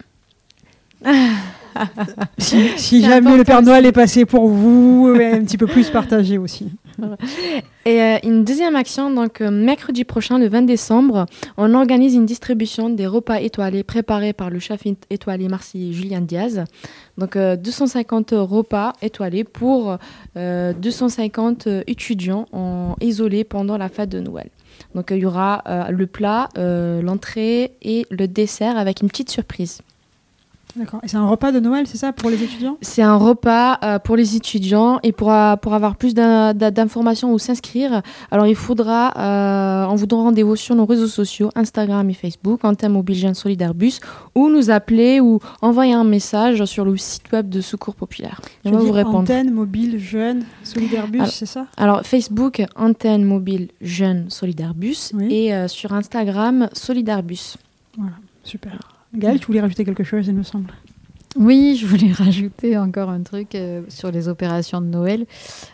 si jamais le Père Noël est passé pour vous, un petit peu plus partagé aussi. Et une deuxième action, donc mercredi prochain, le 20 décembre, on organise une distribution des repas étoilés préparés par le chef étoilé marseillais Julien Diaz. Donc 250 repas étoilés pour 250 étudiants isolés pendant la fête de Noël. Donc il y aura le plat, l'entrée et le dessert avec une petite surprise. D'accord. Et c'est un repas de Noël, c'est ça, pour les étudiants ? C'est un repas pour les étudiants et pour avoir plus d'informations ou s'inscrire, alors il faudra, on vous donne rendez-vous sur nos réseaux sociaux, Instagram et Facebook, Antenne Mobile Jeune Solidaire Bus, ou nous appeler ou envoyer un message sur le site web de Secours Populaire. On va vous répondre. Antenne Mobile Jeune Solidaire Bus, c'est ça ? Alors Facebook, Antenne Mobile Jeune Solidaire Bus, oui. Et sur Instagram, Solidaire Bus. Voilà, super. Gaëlle, tu voulais rajouter quelque chose, il me semble. Oui, je voulais rajouter encore un truc sur les opérations de Noël.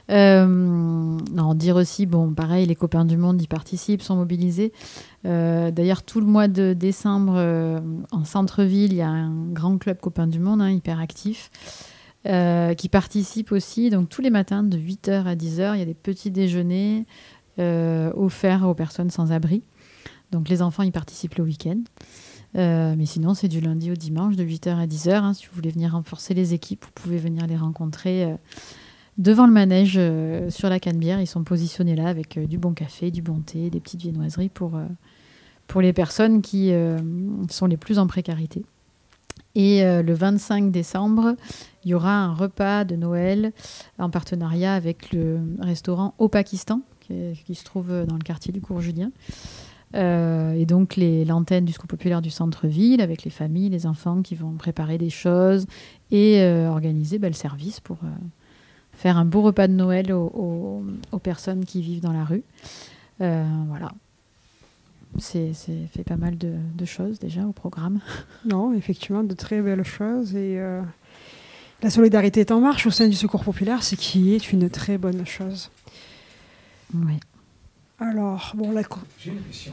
Dire aussi, bon, pareil, les copains du monde y participent, sont mobilisés. D'ailleurs, tout le mois de décembre, en centre-ville, il y a un grand club copains du monde, hyper actif, qui participe aussi. Donc, tous les matins, de 8h à 10h, il y a des petits déjeuners offerts aux personnes sans abri. Donc, les enfants y participent le week-end. Mais sinon, c'est du lundi au dimanche, de 8h à 10h. Si vous voulez venir renforcer les équipes, vous pouvez venir les rencontrer devant le manège sur la Canebière. Ils sont positionnés là avec du bon café, du bon thé, des petites viennoiseries pour les personnes qui sont les plus en précarité. Et le 25 décembre, il y aura un repas de Noël en partenariat avec le restaurant Au Pakistan, qui se trouve dans le quartier du Cours Julien. Et donc l'antenne du Secours populaire du centre-ville avec les familles, les enfants qui vont préparer des choses et organiser le service pour faire un beau repas de Noël aux personnes qui vivent dans la rue. Voilà. C'est fait pas mal de choses déjà au programme. Non, effectivement, de très belles choses. Et la solidarité est en marche au sein du Secours populaire, ce qui est une très bonne chose. Oui. Alors, bon, j'ai une question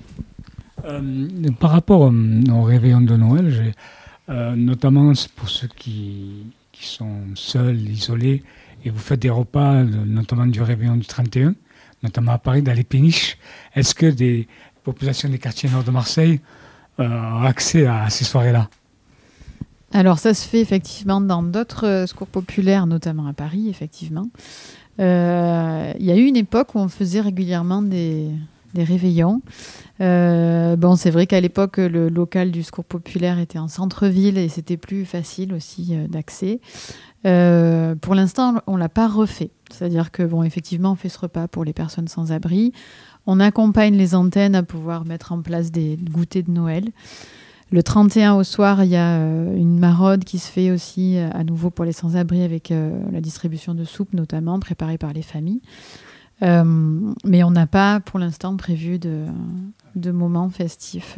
encore. Par rapport au réveillon de Noël, notamment pour ceux qui sont seuls, isolés, et vous faites des repas, notamment du réveillon du 31, notamment à Paris, dans les péniches, est-ce que des populations des quartiers nord de Marseille ont accès à ces soirées-là ? Alors, ça se fait effectivement dans d'autres secours populaires, notamment à Paris, effectivement. Il y a eu une époque où on faisait régulièrement des réveillons. C'est vrai qu'à l'époque, le local du Secours populaire était en centre-ville et c'était plus facile aussi d'accès. Pour l'instant, on ne l'a pas refait. C'est-à-dire que, effectivement, on fait ce repas pour les personnes sans abri. On accompagne les antennes à pouvoir mettre en place des goûters de Noël. Le 31 au soir, il y a une maraude qui se fait aussi à nouveau pour les sans-abri avec la distribution de soupe notamment, préparée par les familles. Mais on n'a pas pour l'instant prévu de moments festifs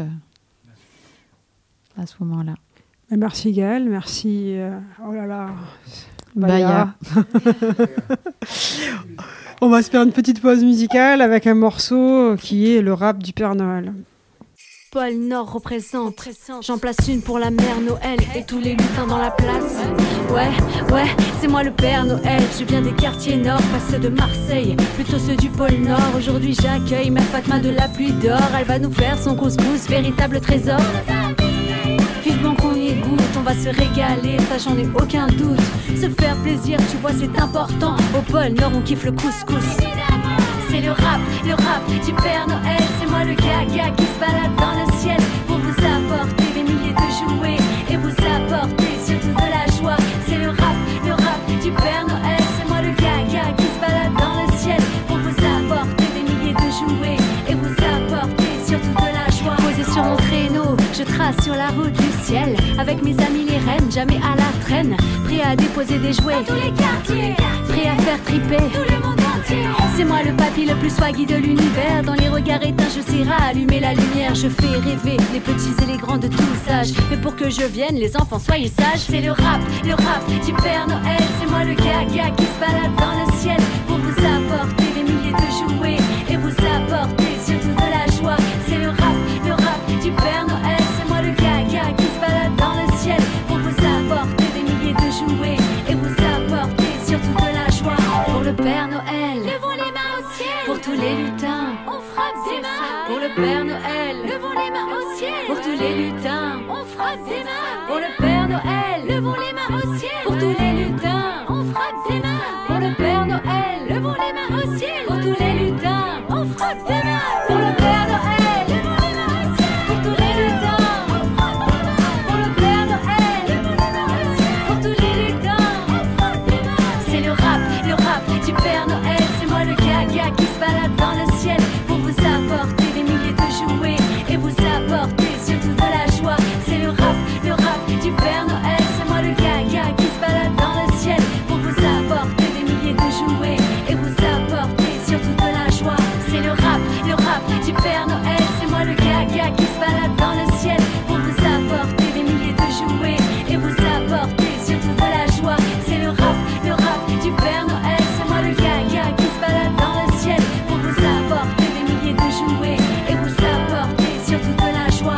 à ce moment-là. Merci Gaëlle, merci. Oh là là. Baya. On va se faire une petite pause musicale avec un morceau qui est le rap du Père Noël. Pôle Nord représente, j'en place une pour la mère Noël et tous les lutins dans la place. Ouais, c'est moi le Père Noël, je viens des quartiers nord, pas ceux de Marseille, plutôt ceux du pôle Nord. Aujourd'hui j'accueille ma Fatma de la pluie d'or, elle va nous faire son couscous, véritable trésor. Vivement qu'on y goûte, on va se régaler, ça j'en ai aucun doute. Se faire plaisir, tu vois c'est important, au pôle Nord on kiffe le couscous. C'est le rap du Père Noël. C'est moi le gaga qui se balade dans le ciel pour vous apporter des milliers de jouets et vous apporter surtout de la joie. C'est le rap du Père Noël. C'est moi le gaga qui se balade dans le ciel pour vous apporter des milliers de jouets et vous apporter surtout de la joie. Posé sur mon traîneau, je trace sur la route du ciel. Avec mes amis les reines, jamais à la traîne. Prêt à déposer des jouets dans tous les quartiers, prêt à faire triper tout le monde entier. C'est moi le papy le plus swaggy de l'univers. Dans les regards éteints, je sais rallumer la lumière. Je fais rêver les petits et les grands de tous âges. Mais pour que je vienne, les enfants, soyez sages. C'est le rap du Père Noël. C'est moi le gaga qui se balade dans le ciel pour vous apporter des milliers de jouets et vous apporter surtout de la joie. C'est le rap du Père Noël. C'est moi le gaga qui se balade dans le ciel pour vous apporter des milliers de jouets et vous apporter surtout de la joie. Pour le Père Noël, levons les mains au ciel. Pour tous les lutins, on frappe des mains. Pour le Père Noël, levons les mains au ciel. Pour tous les lutins, on frappe des mains. Pour le Père Noël, levons les mains au ciel. Pour tous les lutins, on frappe des mains. Pour le Père Noël, levons les mains au ciel. Pour tous les lutins, on frappe des mains. Pour le Père Noël, levons les mains au ciel. Pour tous les lutins, on frappe des mains. Pour le Père Noël, levons les mains au ciel. Pour tous les lutins, on frappe des mains. C'est le rap du Père Noël. C'est moi le gaga qui se balade dans le ciel pour vous apporter des milliers de jouets et vous apporter surtout de la joie. C'est le rap du Père Noël. C'est moi le gaga qui se balade dans le ciel pour vous apporter des milliers de jouets et vous apporter surtout de la joie. C'est le rap du Père Noël. C'est moi le gaga qui se balade dans le ciel pour vous apporter des milliers de jouets et vous apporter surtout de la joie. C'est le rap du Père Noël. C'est moi le gaga qui se balade dans le ciel pour vous apporter des milliers de jouets et vous apporter surtout de la joie.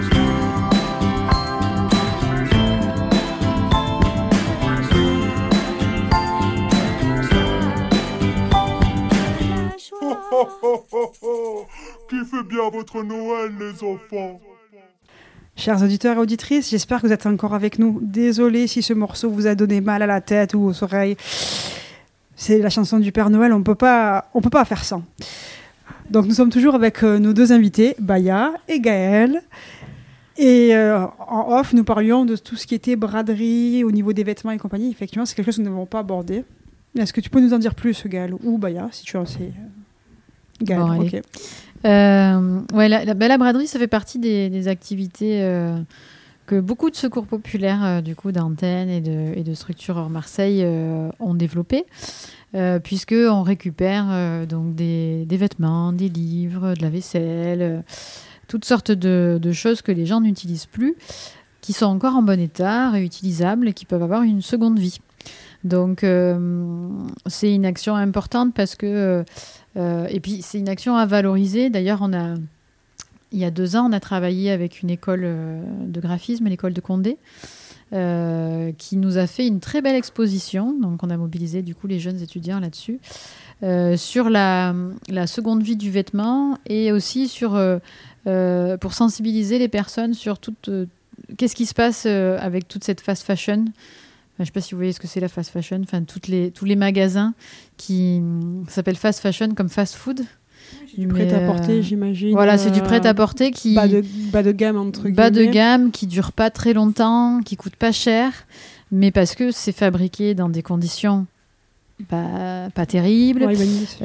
Qui fait bien votre Noël, les enfants? Chers auditeurs et auditrices, j'espère que vous êtes encore avec nous. Désolé si ce morceau vous a donné mal à la tête ou aux oreilles. C'est la chanson du Père Noël, on peut pas faire sans. Donc nous sommes toujours avec nos deux invités, Baya et Gaël. Et en off, nous parlions de tout ce qui était braderie au niveau des vêtements et compagnie. Effectivement, c'est quelque chose que nous n'avons pas abordé. Est-ce que tu peux nous en dire plus, Gaël, ou Baya, si tu en sais? Gaël, bon, ok. Ouais, la braderie, ça fait partie des activités que beaucoup de secours populaires du coup d'antennes et de structures hors Marseille ont développées, puisqu'on récupère donc des vêtements, des livres, de la vaisselle, toutes sortes de choses que les gens n'utilisent plus, qui sont encore en bon état, réutilisables et qui peuvent avoir une seconde vie. Donc c'est une action importante parce que et puis c'est une action à valoriser. D'ailleurs, il y a 2 ans, on a travaillé avec une école de graphisme, l'école de Condé, qui nous a fait une très belle exposition. Donc on a mobilisé du coup les jeunes étudiants là-dessus, sur la seconde vie du vêtement et aussi pour sensibiliser les personnes sur qu'est-ce qui se passe avec toute cette fast fashion. Je ne sais pas si vous voyez ce que c'est la fast fashion, enfin, tous les magasins qui s'appellent fast fashion comme fast food. Du prêt-à-porter, j'imagine. Voilà, c'est du prêt-à-porter qui... Bas de gamme, entre guillemets. Bas de gamme, qui ne dure pas très longtemps, qui ne coûte pas cher, mais parce que c'est fabriqué dans des conditions pas terribles, ouais,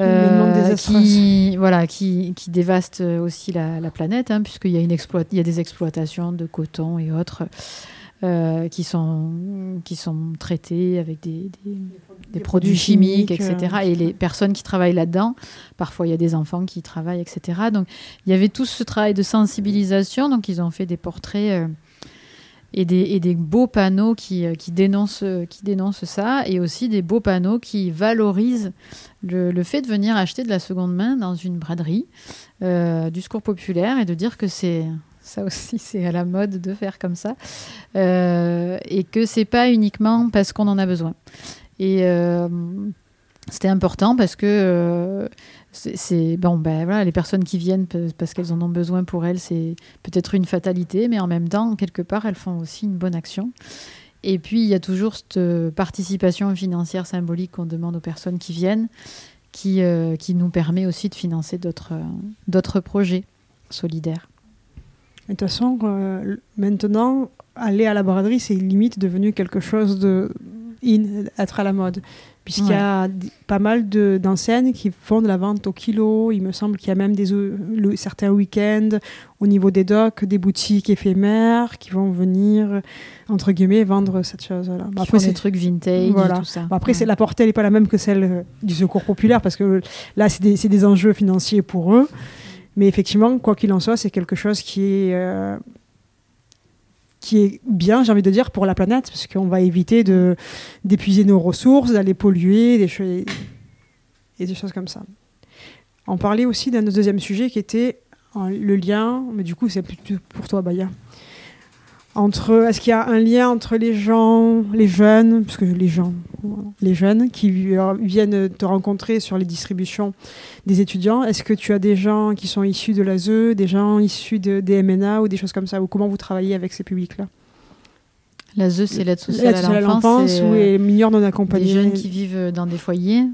qui dévastent aussi la planète, hein, puisqu'il y a des exploitations de coton et autres qui sont traités avec des produits chimiques, etc. Et les personnes qui travaillent là-dedans, parfois il y a des enfants qui y travaillent, etc. Donc il y avait tout ce travail de sensibilisation. Donc ils ont fait des portraits et des beaux panneaux qui dénoncent ça, et aussi des beaux panneaux qui valorisent le fait de venir acheter de la seconde main dans une braderie du secours populaire, et de dire que ça aussi, c'est à la mode de faire comme ça. Et que c'est pas uniquement parce qu'on en a besoin. Et c'était important parce que les personnes qui viennent parce qu'elles en ont besoin, pour elles, c'est peut-être une fatalité, mais en même temps, quelque part, elles font aussi une bonne action. Et puis, il y a toujours cette participation financière symbolique qu'on demande aux personnes qui viennent, qui nous permet aussi de financer d'autres projets solidaires. De toute façon, maintenant, aller à la braderie, c'est limite devenu quelque chose être à la mode. Puisqu'il y a pas mal d'enseignes qui font de la vente au kilo. Il me semble qu'il y a même certains week-ends au niveau des docks, des boutiques éphémères qui vont venir, entre guillemets, vendre cette chose-là. Après, ces trucs vintage et tout ça. Après, la portée n'est pas la même que celle du Secours populaire parce que là, c'est des enjeux financiers pour eux. Mais effectivement, quoi qu'il en soit, c'est quelque chose qui est bien, j'ai envie de dire, pour la planète, parce qu'on va éviter d'épuiser nos ressources, d'aller polluer, et des choses comme ça. On parlait aussi d'un deuxième sujet qui était le lien, mais du coup c'est plutôt pour toi, Baya. Est-ce qu'il y a un lien entre les jeunes, parce que les jeunes qui viennent te rencontrer sur les distributions des étudiants, est-ce que tu as des gens qui sont issus de l'ASE, des gens issus des MNA ou des choses comme ça, ou comment vous travaillez avec ces publics-là? L'ASE, c'est l'aide sociale à l'enfance, ou les mineurs non accompagnés. Des jeunes qui vivent dans des foyers.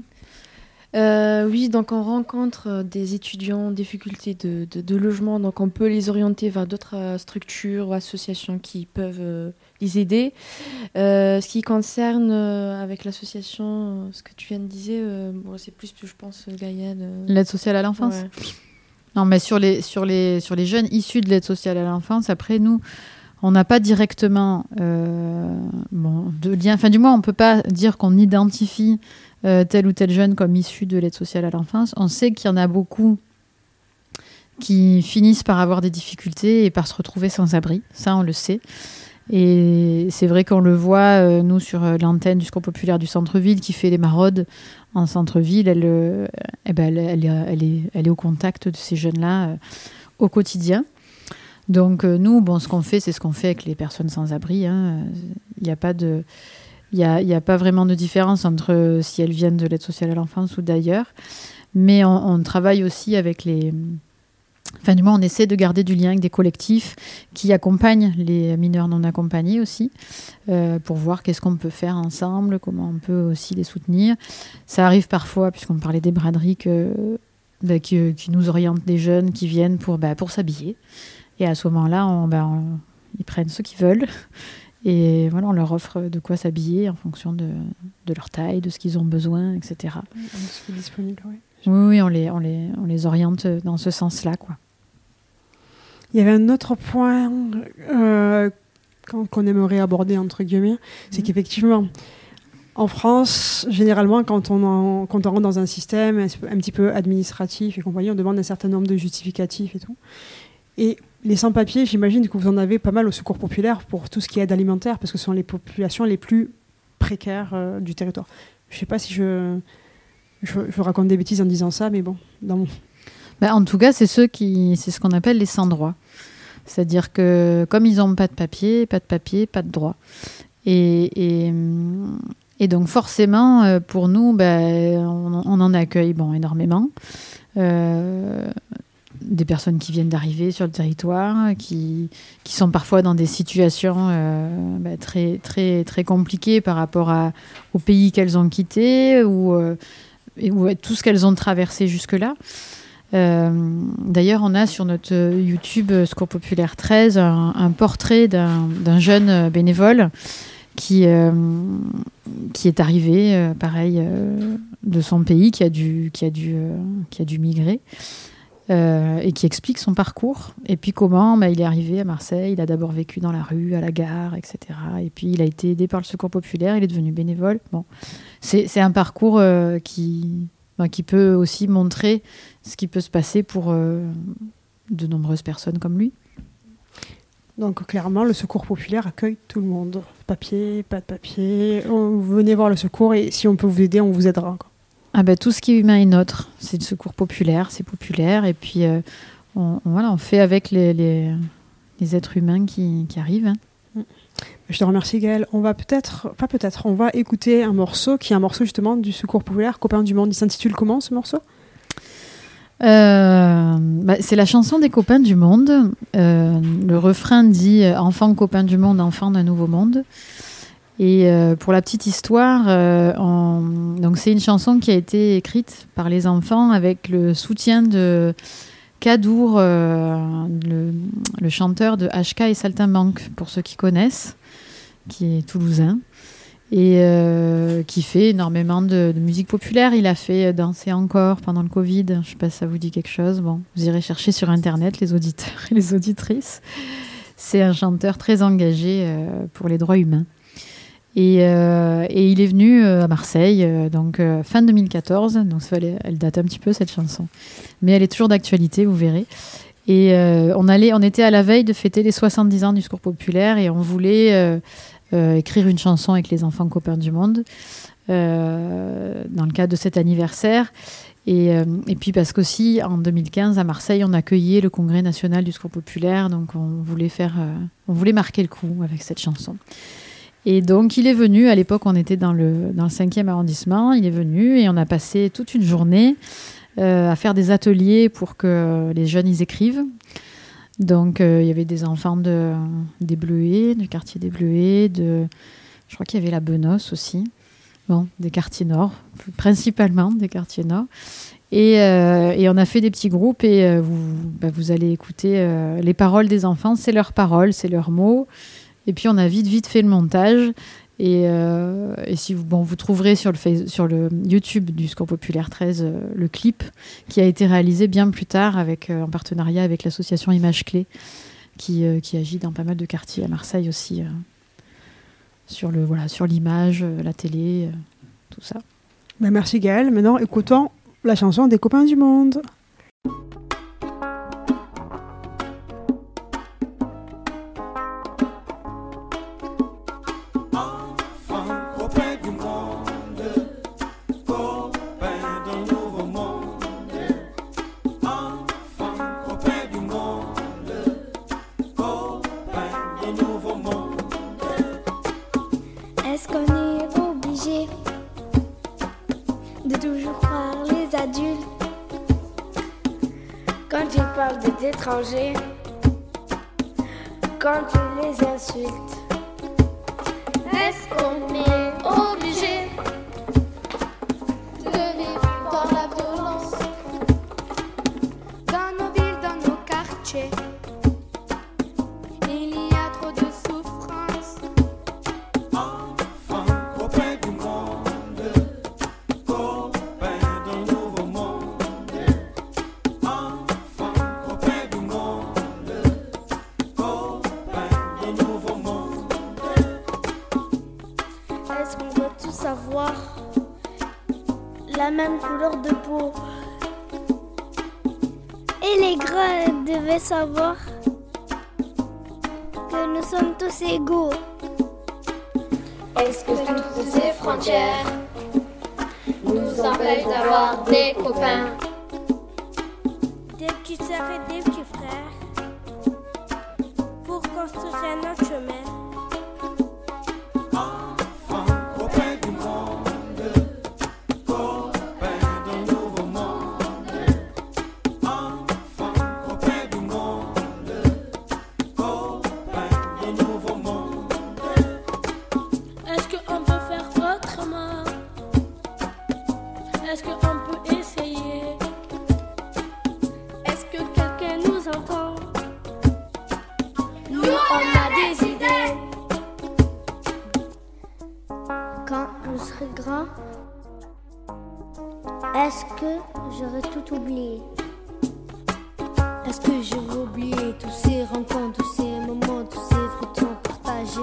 Oui, donc on rencontre des étudiants en difficulté de logement, donc on peut les orienter vers d'autres structures ou associations qui peuvent les aider. Ce qui concerne avec l'association, ce que tu viens de dire, c'est plus, je pense, Gaëlle. L'aide sociale à l'enfance. Ouais. Non, mais sur les jeunes issus de l'aide sociale à l'enfance, après nous, on n'a pas directement de lien. Enfin, du moins, on ne peut pas dire qu'on identifie tel ou tel jeune comme issu de l'aide sociale à l'enfance. On sait qu'il y en a beaucoup qui finissent par avoir des difficultés et par se retrouver sans abri. Ça, on le sait. Et c'est vrai qu'on le voit, nous, sur l'antenne du Secours populaire du centre-ville, qui fait les maraudes en centre-ville. Elle est au contact de ces jeunes-là au quotidien. Donc, nous, ce qu'on fait, c'est ce qu'on fait avec les personnes sans abri. Il n'y a pas vraiment de différence entre si elles viennent de l'aide sociale à l'enfance ou d'ailleurs. Mais on travaille aussi avec Enfin, du moins, on essaie de garder du lien avec des collectifs qui accompagnent les mineurs non accompagnés aussi, pour voir qu'est-ce qu'on peut faire ensemble, comment on peut aussi les soutenir. Ça arrive parfois, puisqu'on parlait des braderies, qui nous orientent des jeunes qui viennent pour s'habiller. Et à ce moment-là, ils prennent ce qu'ils veulent. Et voilà, on leur offre de quoi s'habiller en fonction de leur taille, de ce qu'ils ont besoin, etc. Ce qui est disponible, oui. Oui, on les oriente dans ce sens-là, quoi. Il y avait un autre point qu'on aimerait aborder, entre guillemets, c'est qu'effectivement, en France, généralement, quand on rentre dans un système un petit peu administratif et compagnie, on demande un certain nombre de justificatifs et tout. Et les sans-papiers, j'imagine que vous en avez pas mal au Secours populaire pour tout ce qui est aide alimentaire, parce que ce sont les populations les plus précaires du territoire. Je ne sais pas si je raconte des bêtises en disant ça, mais bon, en tout cas, c'est ce qu'on appelle les sans-droits. C'est-à-dire que comme ils n'ont pas de papier, pas de droit. Et donc forcément, pour nous, on en accueille énormément. Des personnes qui viennent d'arriver sur le territoire, qui sont parfois dans des situations très, très, très compliquées par rapport au pays qu'elles ont quitté ou tout ce qu'elles ont traversé jusque-là. D'ailleurs, on a sur notre YouTube Secours populaire 13 un portrait d'un jeune bénévole qui est arrivé, pareil, de son pays, qui a dû migrer. Et qui explique son parcours et puis comment il est arrivé à Marseille. Il a d'abord vécu dans la rue, à la gare, etc. Et puis il a été aidé par le Secours populaire, il est devenu bénévole. C'est un parcours qui peut aussi montrer ce qui peut se passer pour de nombreuses personnes comme lui. Donc clairement, le Secours populaire accueille tout le monde. Papier, pas de papier. Vous venez voir le Secours et si on peut vous aider, on vous aidera, quoi. Tout ce qui est humain est nôtre. C'est le Secours populaire, c'est populaire. Et puis, on fait avec les êtres humains qui arrivent. Je te remercie, Gaëlle. On va on va écouter un morceau qui est un morceau justement du Secours populaire, Copains du monde. Il s'intitule comment, ce morceau ? C'est la chanson des copains du monde. Le refrain dit « Enfants, copains du monde, enfants d'un nouveau monde ». Et pour la petite histoire, donc c'est une chanson qui a été écrite par les enfants avec le soutien de Kadour, le chanteur de HK et Saltimbanque, pour ceux qui connaissent, qui est toulousain. et qui fait énormément de musique populaire. Il a fait Danser encore pendant le Covid. Je ne sais pas si ça vous dit quelque chose. Bon, vous irez chercher sur Internet, les auditeurs et les auditrices. C'est un chanteur très engagé pour les droits humains. Et il est venu à Marseille donc fin 2014. Donc elle date un petit peu cette chanson. Mais elle est toujours d'actualité, vous verrez. Et on était à la veille de fêter les 70 ans du Secours populaire et on voulait écrire une chanson avec les enfants copains du monde dans le cadre de cet anniversaire. Et puis parce qu'aussi, en 2015, à Marseille, on accueillait le Congrès national du Secours populaire. Donc on voulait marquer le coup avec cette chanson. Et donc il est venu, à l'époque on était dans le 5e arrondissement, il est venu et on a passé toute une journée à faire des ateliers pour que les jeunes ils écrivent. Donc il y avait des enfants des Bleuets, du quartier des Bleuets, je crois qu'il y avait la Benosse aussi, des quartiers nord, principalement des quartiers nord. Et on a fait des petits groupes et vous allez écouter les paroles des enfants, c'est leurs paroles, c'est leurs mots. Et puis on a vite fait le montage. Et si vous trouverez sur le YouTube du Secours populaire 13 le clip qui a été réalisé bien plus tard en partenariat avec l'association Images Clés qui agit dans pas mal de quartiers à Marseille aussi sur l'image, la télé, tout ça. Merci Gaëlle. Maintenant écoutons la chanson des copains du monde. Est-ce qu'on est obligé de toujours croire les adultes quand ils parlent des étrangers, quand ils les insultent? Est-ce qu'on est obligé de vivre dans la violence dans nos villes, dans nos quartiers? Il y a trop de souffrance. Copains du monde, copains d'un nouveau monde. Enfants, copains du monde, copains d'un nouveau monde. Est-ce qu'on doit tous avoir la même couleur de peau? Et les gras devaient savoir que nous sommes tous égaux. Est-ce que toutes ces frontières nous empêchent d'avoir des copains, des petites sœurs et des petits frères, pour construire notre chemin? Copains du monde, copains d'un nouveau monde. Enfants, copains du monde, copains d'un nouveau monde. Est-ce qu'on peut faire autrement? Est-ce qu'on peut essayer? Est-ce que quelqu'un nous entend? Nous, on a des idées. Quand je serai grand, est-ce que j'aurai tout oublié? Est-ce que je vais oublier tous ces rencontres, tous ces moments, tous ces fruits partagés?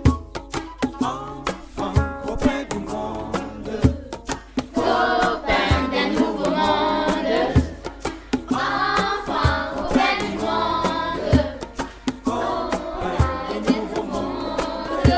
Copains du monde, copains d'un nouveau monde. Enfants, copains du monde, copains d'un nouveau monde.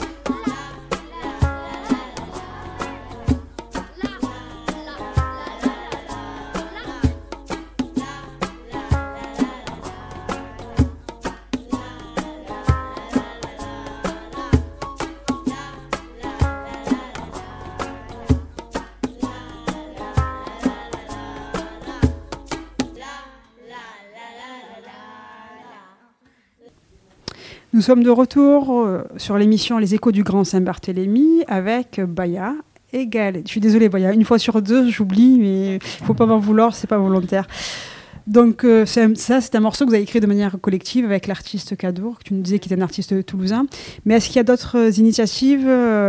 Nous sommes de retour sur l'émission Les Échos du Grand Saint-Barthélemy avec Baya et Gaëlle. Je suis désolée Baya, une fois sur deux j'oublie, mais il ne faut pas m'en vouloir, c'est pas volontaire. Donc c'est un morceau que vous avez écrit de manière collective avec l'artiste Kadour, que tu nous disais qu'il est un artiste toulousain. Mais est-ce qu'il y a d'autres initiatives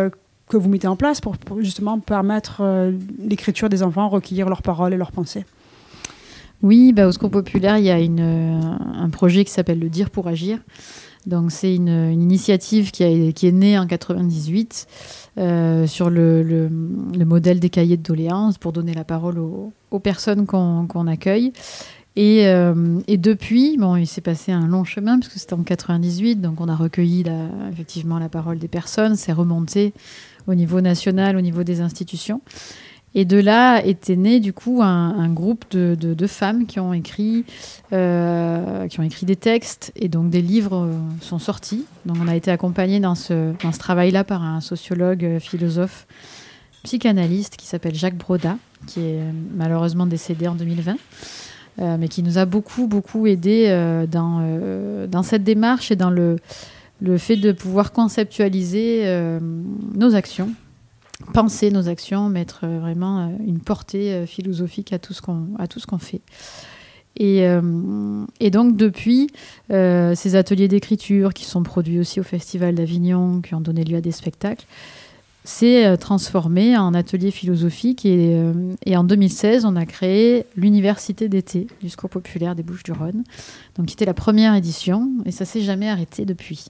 que vous mettez en place pour justement permettre l'écriture des enfants, recueillir leurs paroles et leurs pensées. Oui, au Secours Populaire, il y a un projet qui s'appelle le Dire pour agir. Donc, c'est une initiative qui est née en 98 sur le modèle des cahiers de doléances pour donner la parole aux personnes qu'on accueille. Et depuis, il s'est passé un long chemin, puisque c'était en 98, donc on a recueilli effectivement la parole des personnes, c'est remonté au niveau national, au niveau des institutions. Et de là était né du coup un groupe de femmes qui ont écrit des textes, et donc des livres sont sortis. Donc on a été accompagnés dans ce travail-là par un sociologue, philosophe, psychanalyste qui s'appelle Jacques Broda, qui est malheureusement décédé en 2020, mais qui nous a beaucoup aidé dans cette démarche et dans le fait de pouvoir conceptualiser nos actions. Penser nos actions, mettre vraiment une portée philosophique à tout ce qu'on fait. Et donc depuis, ces ateliers d'écriture qui sont produits aussi au Festival d'Avignon, qui ont donné lieu à des spectacles, s'est transformé en atelier philosophique. Et en 2016, on a créé l'Université d'été du Secours Populaire des Bouches-du-Rhône, donc qui était la première édition, et ça s'est jamais arrêté depuis.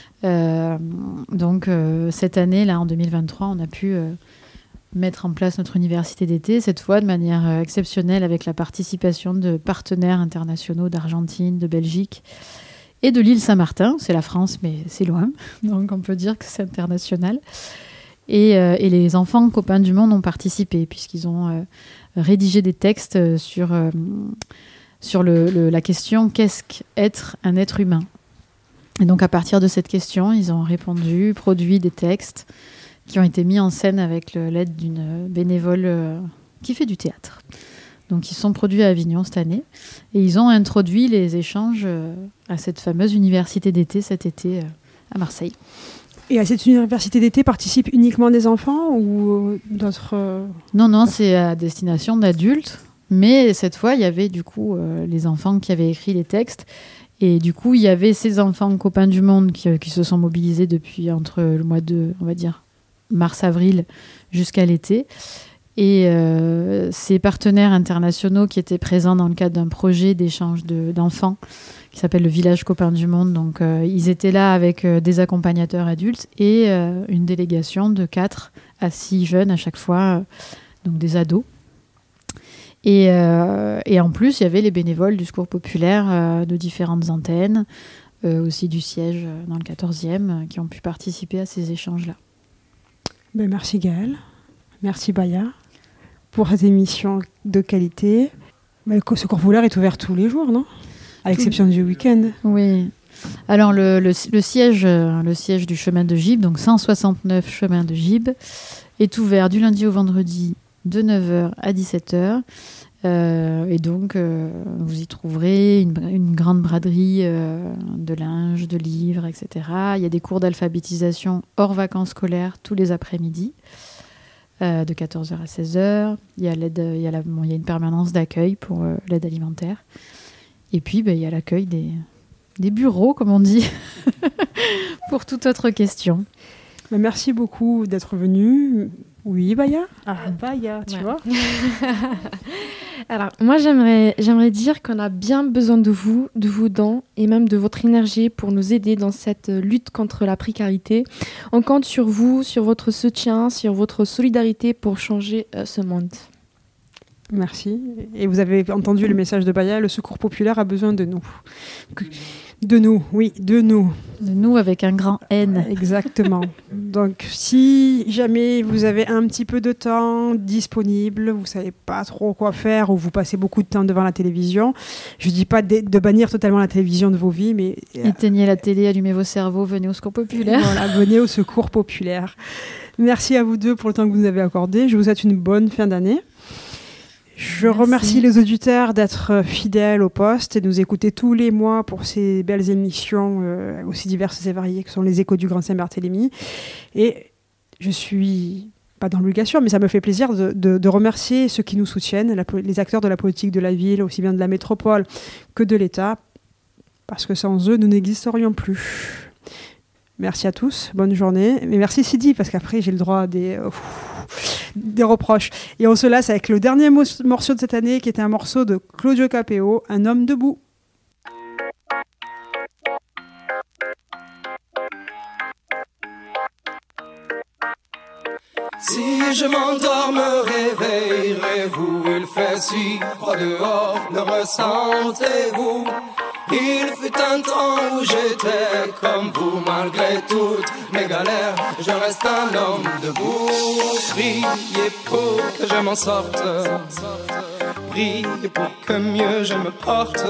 Donc cette année, là, en 2023, on a pu mettre en place notre université d'été, cette fois de manière exceptionnelle, avec la participation de partenaires internationaux d'Argentine, de Belgique et de l'île Saint-Martin. C'est la France, mais c'est loin, donc on peut dire que c'est international. Et les enfants copains du monde ont participé, puisqu'ils ont rédigé des textes sur la question « Qu'est-ce qu'être un être humain ?» Et donc, à partir de cette question, ils ont répondu, produit des textes qui ont été mis en scène avec l'aide d'une bénévole qui fait du théâtre. Donc, ils sont produits à Avignon cette année. Et ils ont introduit les échanges à cette fameuse université d'été cet été à Marseille. Et à cette université d'été participent uniquement des enfants ou d'autres Non, c'est à destination d'adultes. Mais cette fois, il y avait du coup les enfants qui avaient écrit les textes. Et du coup, il y avait ces enfants copains du monde qui se sont mobilisés depuis entre le mois de, on va dire, mars-avril jusqu'à l'été. Et ces partenaires internationaux qui étaient présents dans le cadre d'un projet d'échange d'enfants qui s'appelle le Village Copains du Monde. Donc, ils étaient là avec des accompagnateurs adultes et une délégation de 4 à 6 jeunes à chaque fois, donc des ados. Et en plus, il y avait les bénévoles du Secours Populaire de différentes antennes, aussi du siège dans le 14e, qui ont pu participer à ces échanges-là. Merci Gaëlle, merci Baya pour cette émission de qualité. Le Secours Populaire est ouvert tous les jours, non ? À l'exception du week-end. Oui. Alors le siège du chemin de Gibes, donc 169 chemin de Gibes, est ouvert du lundi au vendredi de 9h à 17h. Et donc, vous y trouverez une grande braderie de linge, de livres, etc. Il y a des cours d'alphabétisation hors vacances scolaires tous les après-midi, de 14h à 16h. Il y a une permanence d'accueil pour l'aide alimentaire. Et puis, il y a l'accueil des bureaux, comme on dit, pour toute autre question. Merci beaucoup d'être venu. Oui, Baya. Baya, tu vois. Alors, moi, j'aimerais dire qu'on a bien besoin de vos dons et même de votre énergie pour nous aider dans cette lutte contre la précarité. On compte sur vous, sur votre soutien, sur votre solidarité pour changer ce monde. Merci. Et vous avez entendu le message de Baya, le Secours Populaire a besoin de nous. De nous, oui, de nous. De nous avec un grand N. Exactement. Donc, si jamais vous avez un petit peu de temps disponible, vous ne savez pas trop quoi faire ou vous passez beaucoup de temps devant la télévision, je ne dis pas de bannir totalement la télévision de vos vies, mais... Éteignez la télé, allumez vos cerveaux, venez au Secours Populaire. Voilà, venez au Secours Populaire. Merci à vous deux pour le temps que vous nous avez accordé. Je vous souhaite une bonne fin d'année. Je remercie les auditeurs d'être fidèles au poste et de nous écouter tous les mois pour ces belles émissions aussi diverses et variées que sont les Échos du Grand Saint-Barthélemy. Et je suis pas dans l'obligation, mais ça me fait plaisir de remercier ceux qui nous soutiennent, les acteurs de la politique de la ville, aussi bien de la métropole que de l'État, parce que sans eux, nous n'existerions plus. Merci à tous, bonne journée. Mais merci Sidi, parce qu'après j'ai le droit à des reproches. Et on se laisse avec le dernier morceau de cette année, qui était un morceau de Claudio Capeo, Un homme debout. Si je m'endors, me réveillerez-vous? Il fait si froid dehors, le ressentez-vous? Il fut un temps où j'étais comme vous, malgré toutes mes galères, je reste un homme debout. Priez pour que je m'en sorte, priez pour que mieux je me porte.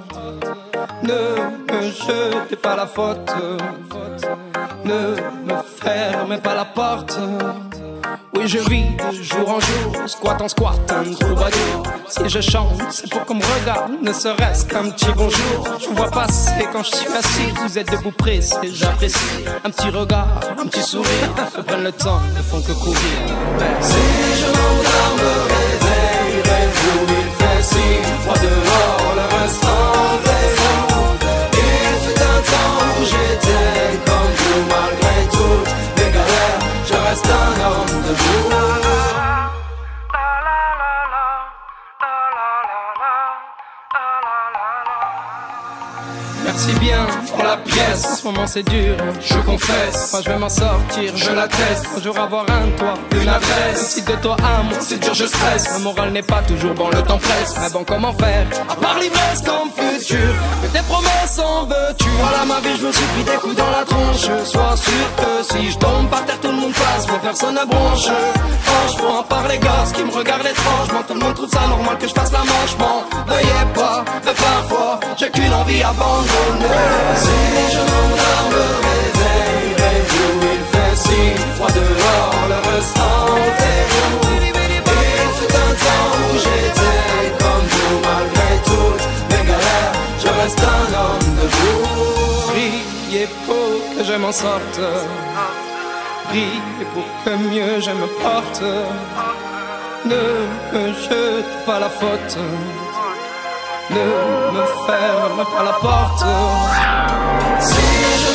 Ne me jetez pas la faute, ne me fermez pas la porte. Oui, je vis de jour en jour, squat en squat, un troubadour. Si je chante, c'est pour qu'on me regarde, ne serait-ce qu'un petit bonjour. Je vous vois passer quand je suis assis, vous êtes debout pressé, j'apprécie. Un petit regard, un petit sourire, se prennent le temps, ne font que courir. Si je m'endors, me réveillerez-vous? Il fait si froid dehors, le restant est fou. Il fut un temps où j'étais comme vous, malgré toutes mes galères, je reste un homme debout. Merci bien pour la pièce, en ce moment c'est dur, je confesse. Moi je vais m'en sortir, je l'atteste. Un jour avoir un toit, une adresse. Si de toi à moi c'est dur, je stresse. Le moral n'est pas toujours bon, le temps presse. Mais bon, comment faire, à part l'ivresse comme futur? Que tes promesses en veux-tu? Voilà ma vie, je me suis pris des coups dans la tronche. Sois sûr que si je tombe par terre, tout le monde passe, mais personne ne bronche. Franchement, à part les gosses qui me regardent étrangement, tout le monde trouve ça normal que je fasse la manche. Bon, veuillez pas, mais parfois j'ai qu'une envie abandonnée. Si je m'endors, me réveillerez-vous? Il fait si froid dehors, le ressentez-vous? Il fut un temps où j'étais comme vous, malgré toutes mes galères, je reste un homme debout. Priez pour que je m'en sorte, priez pour que mieux je me porte. Ne me jete pas la faute, ne me ferme pas la porte. Si je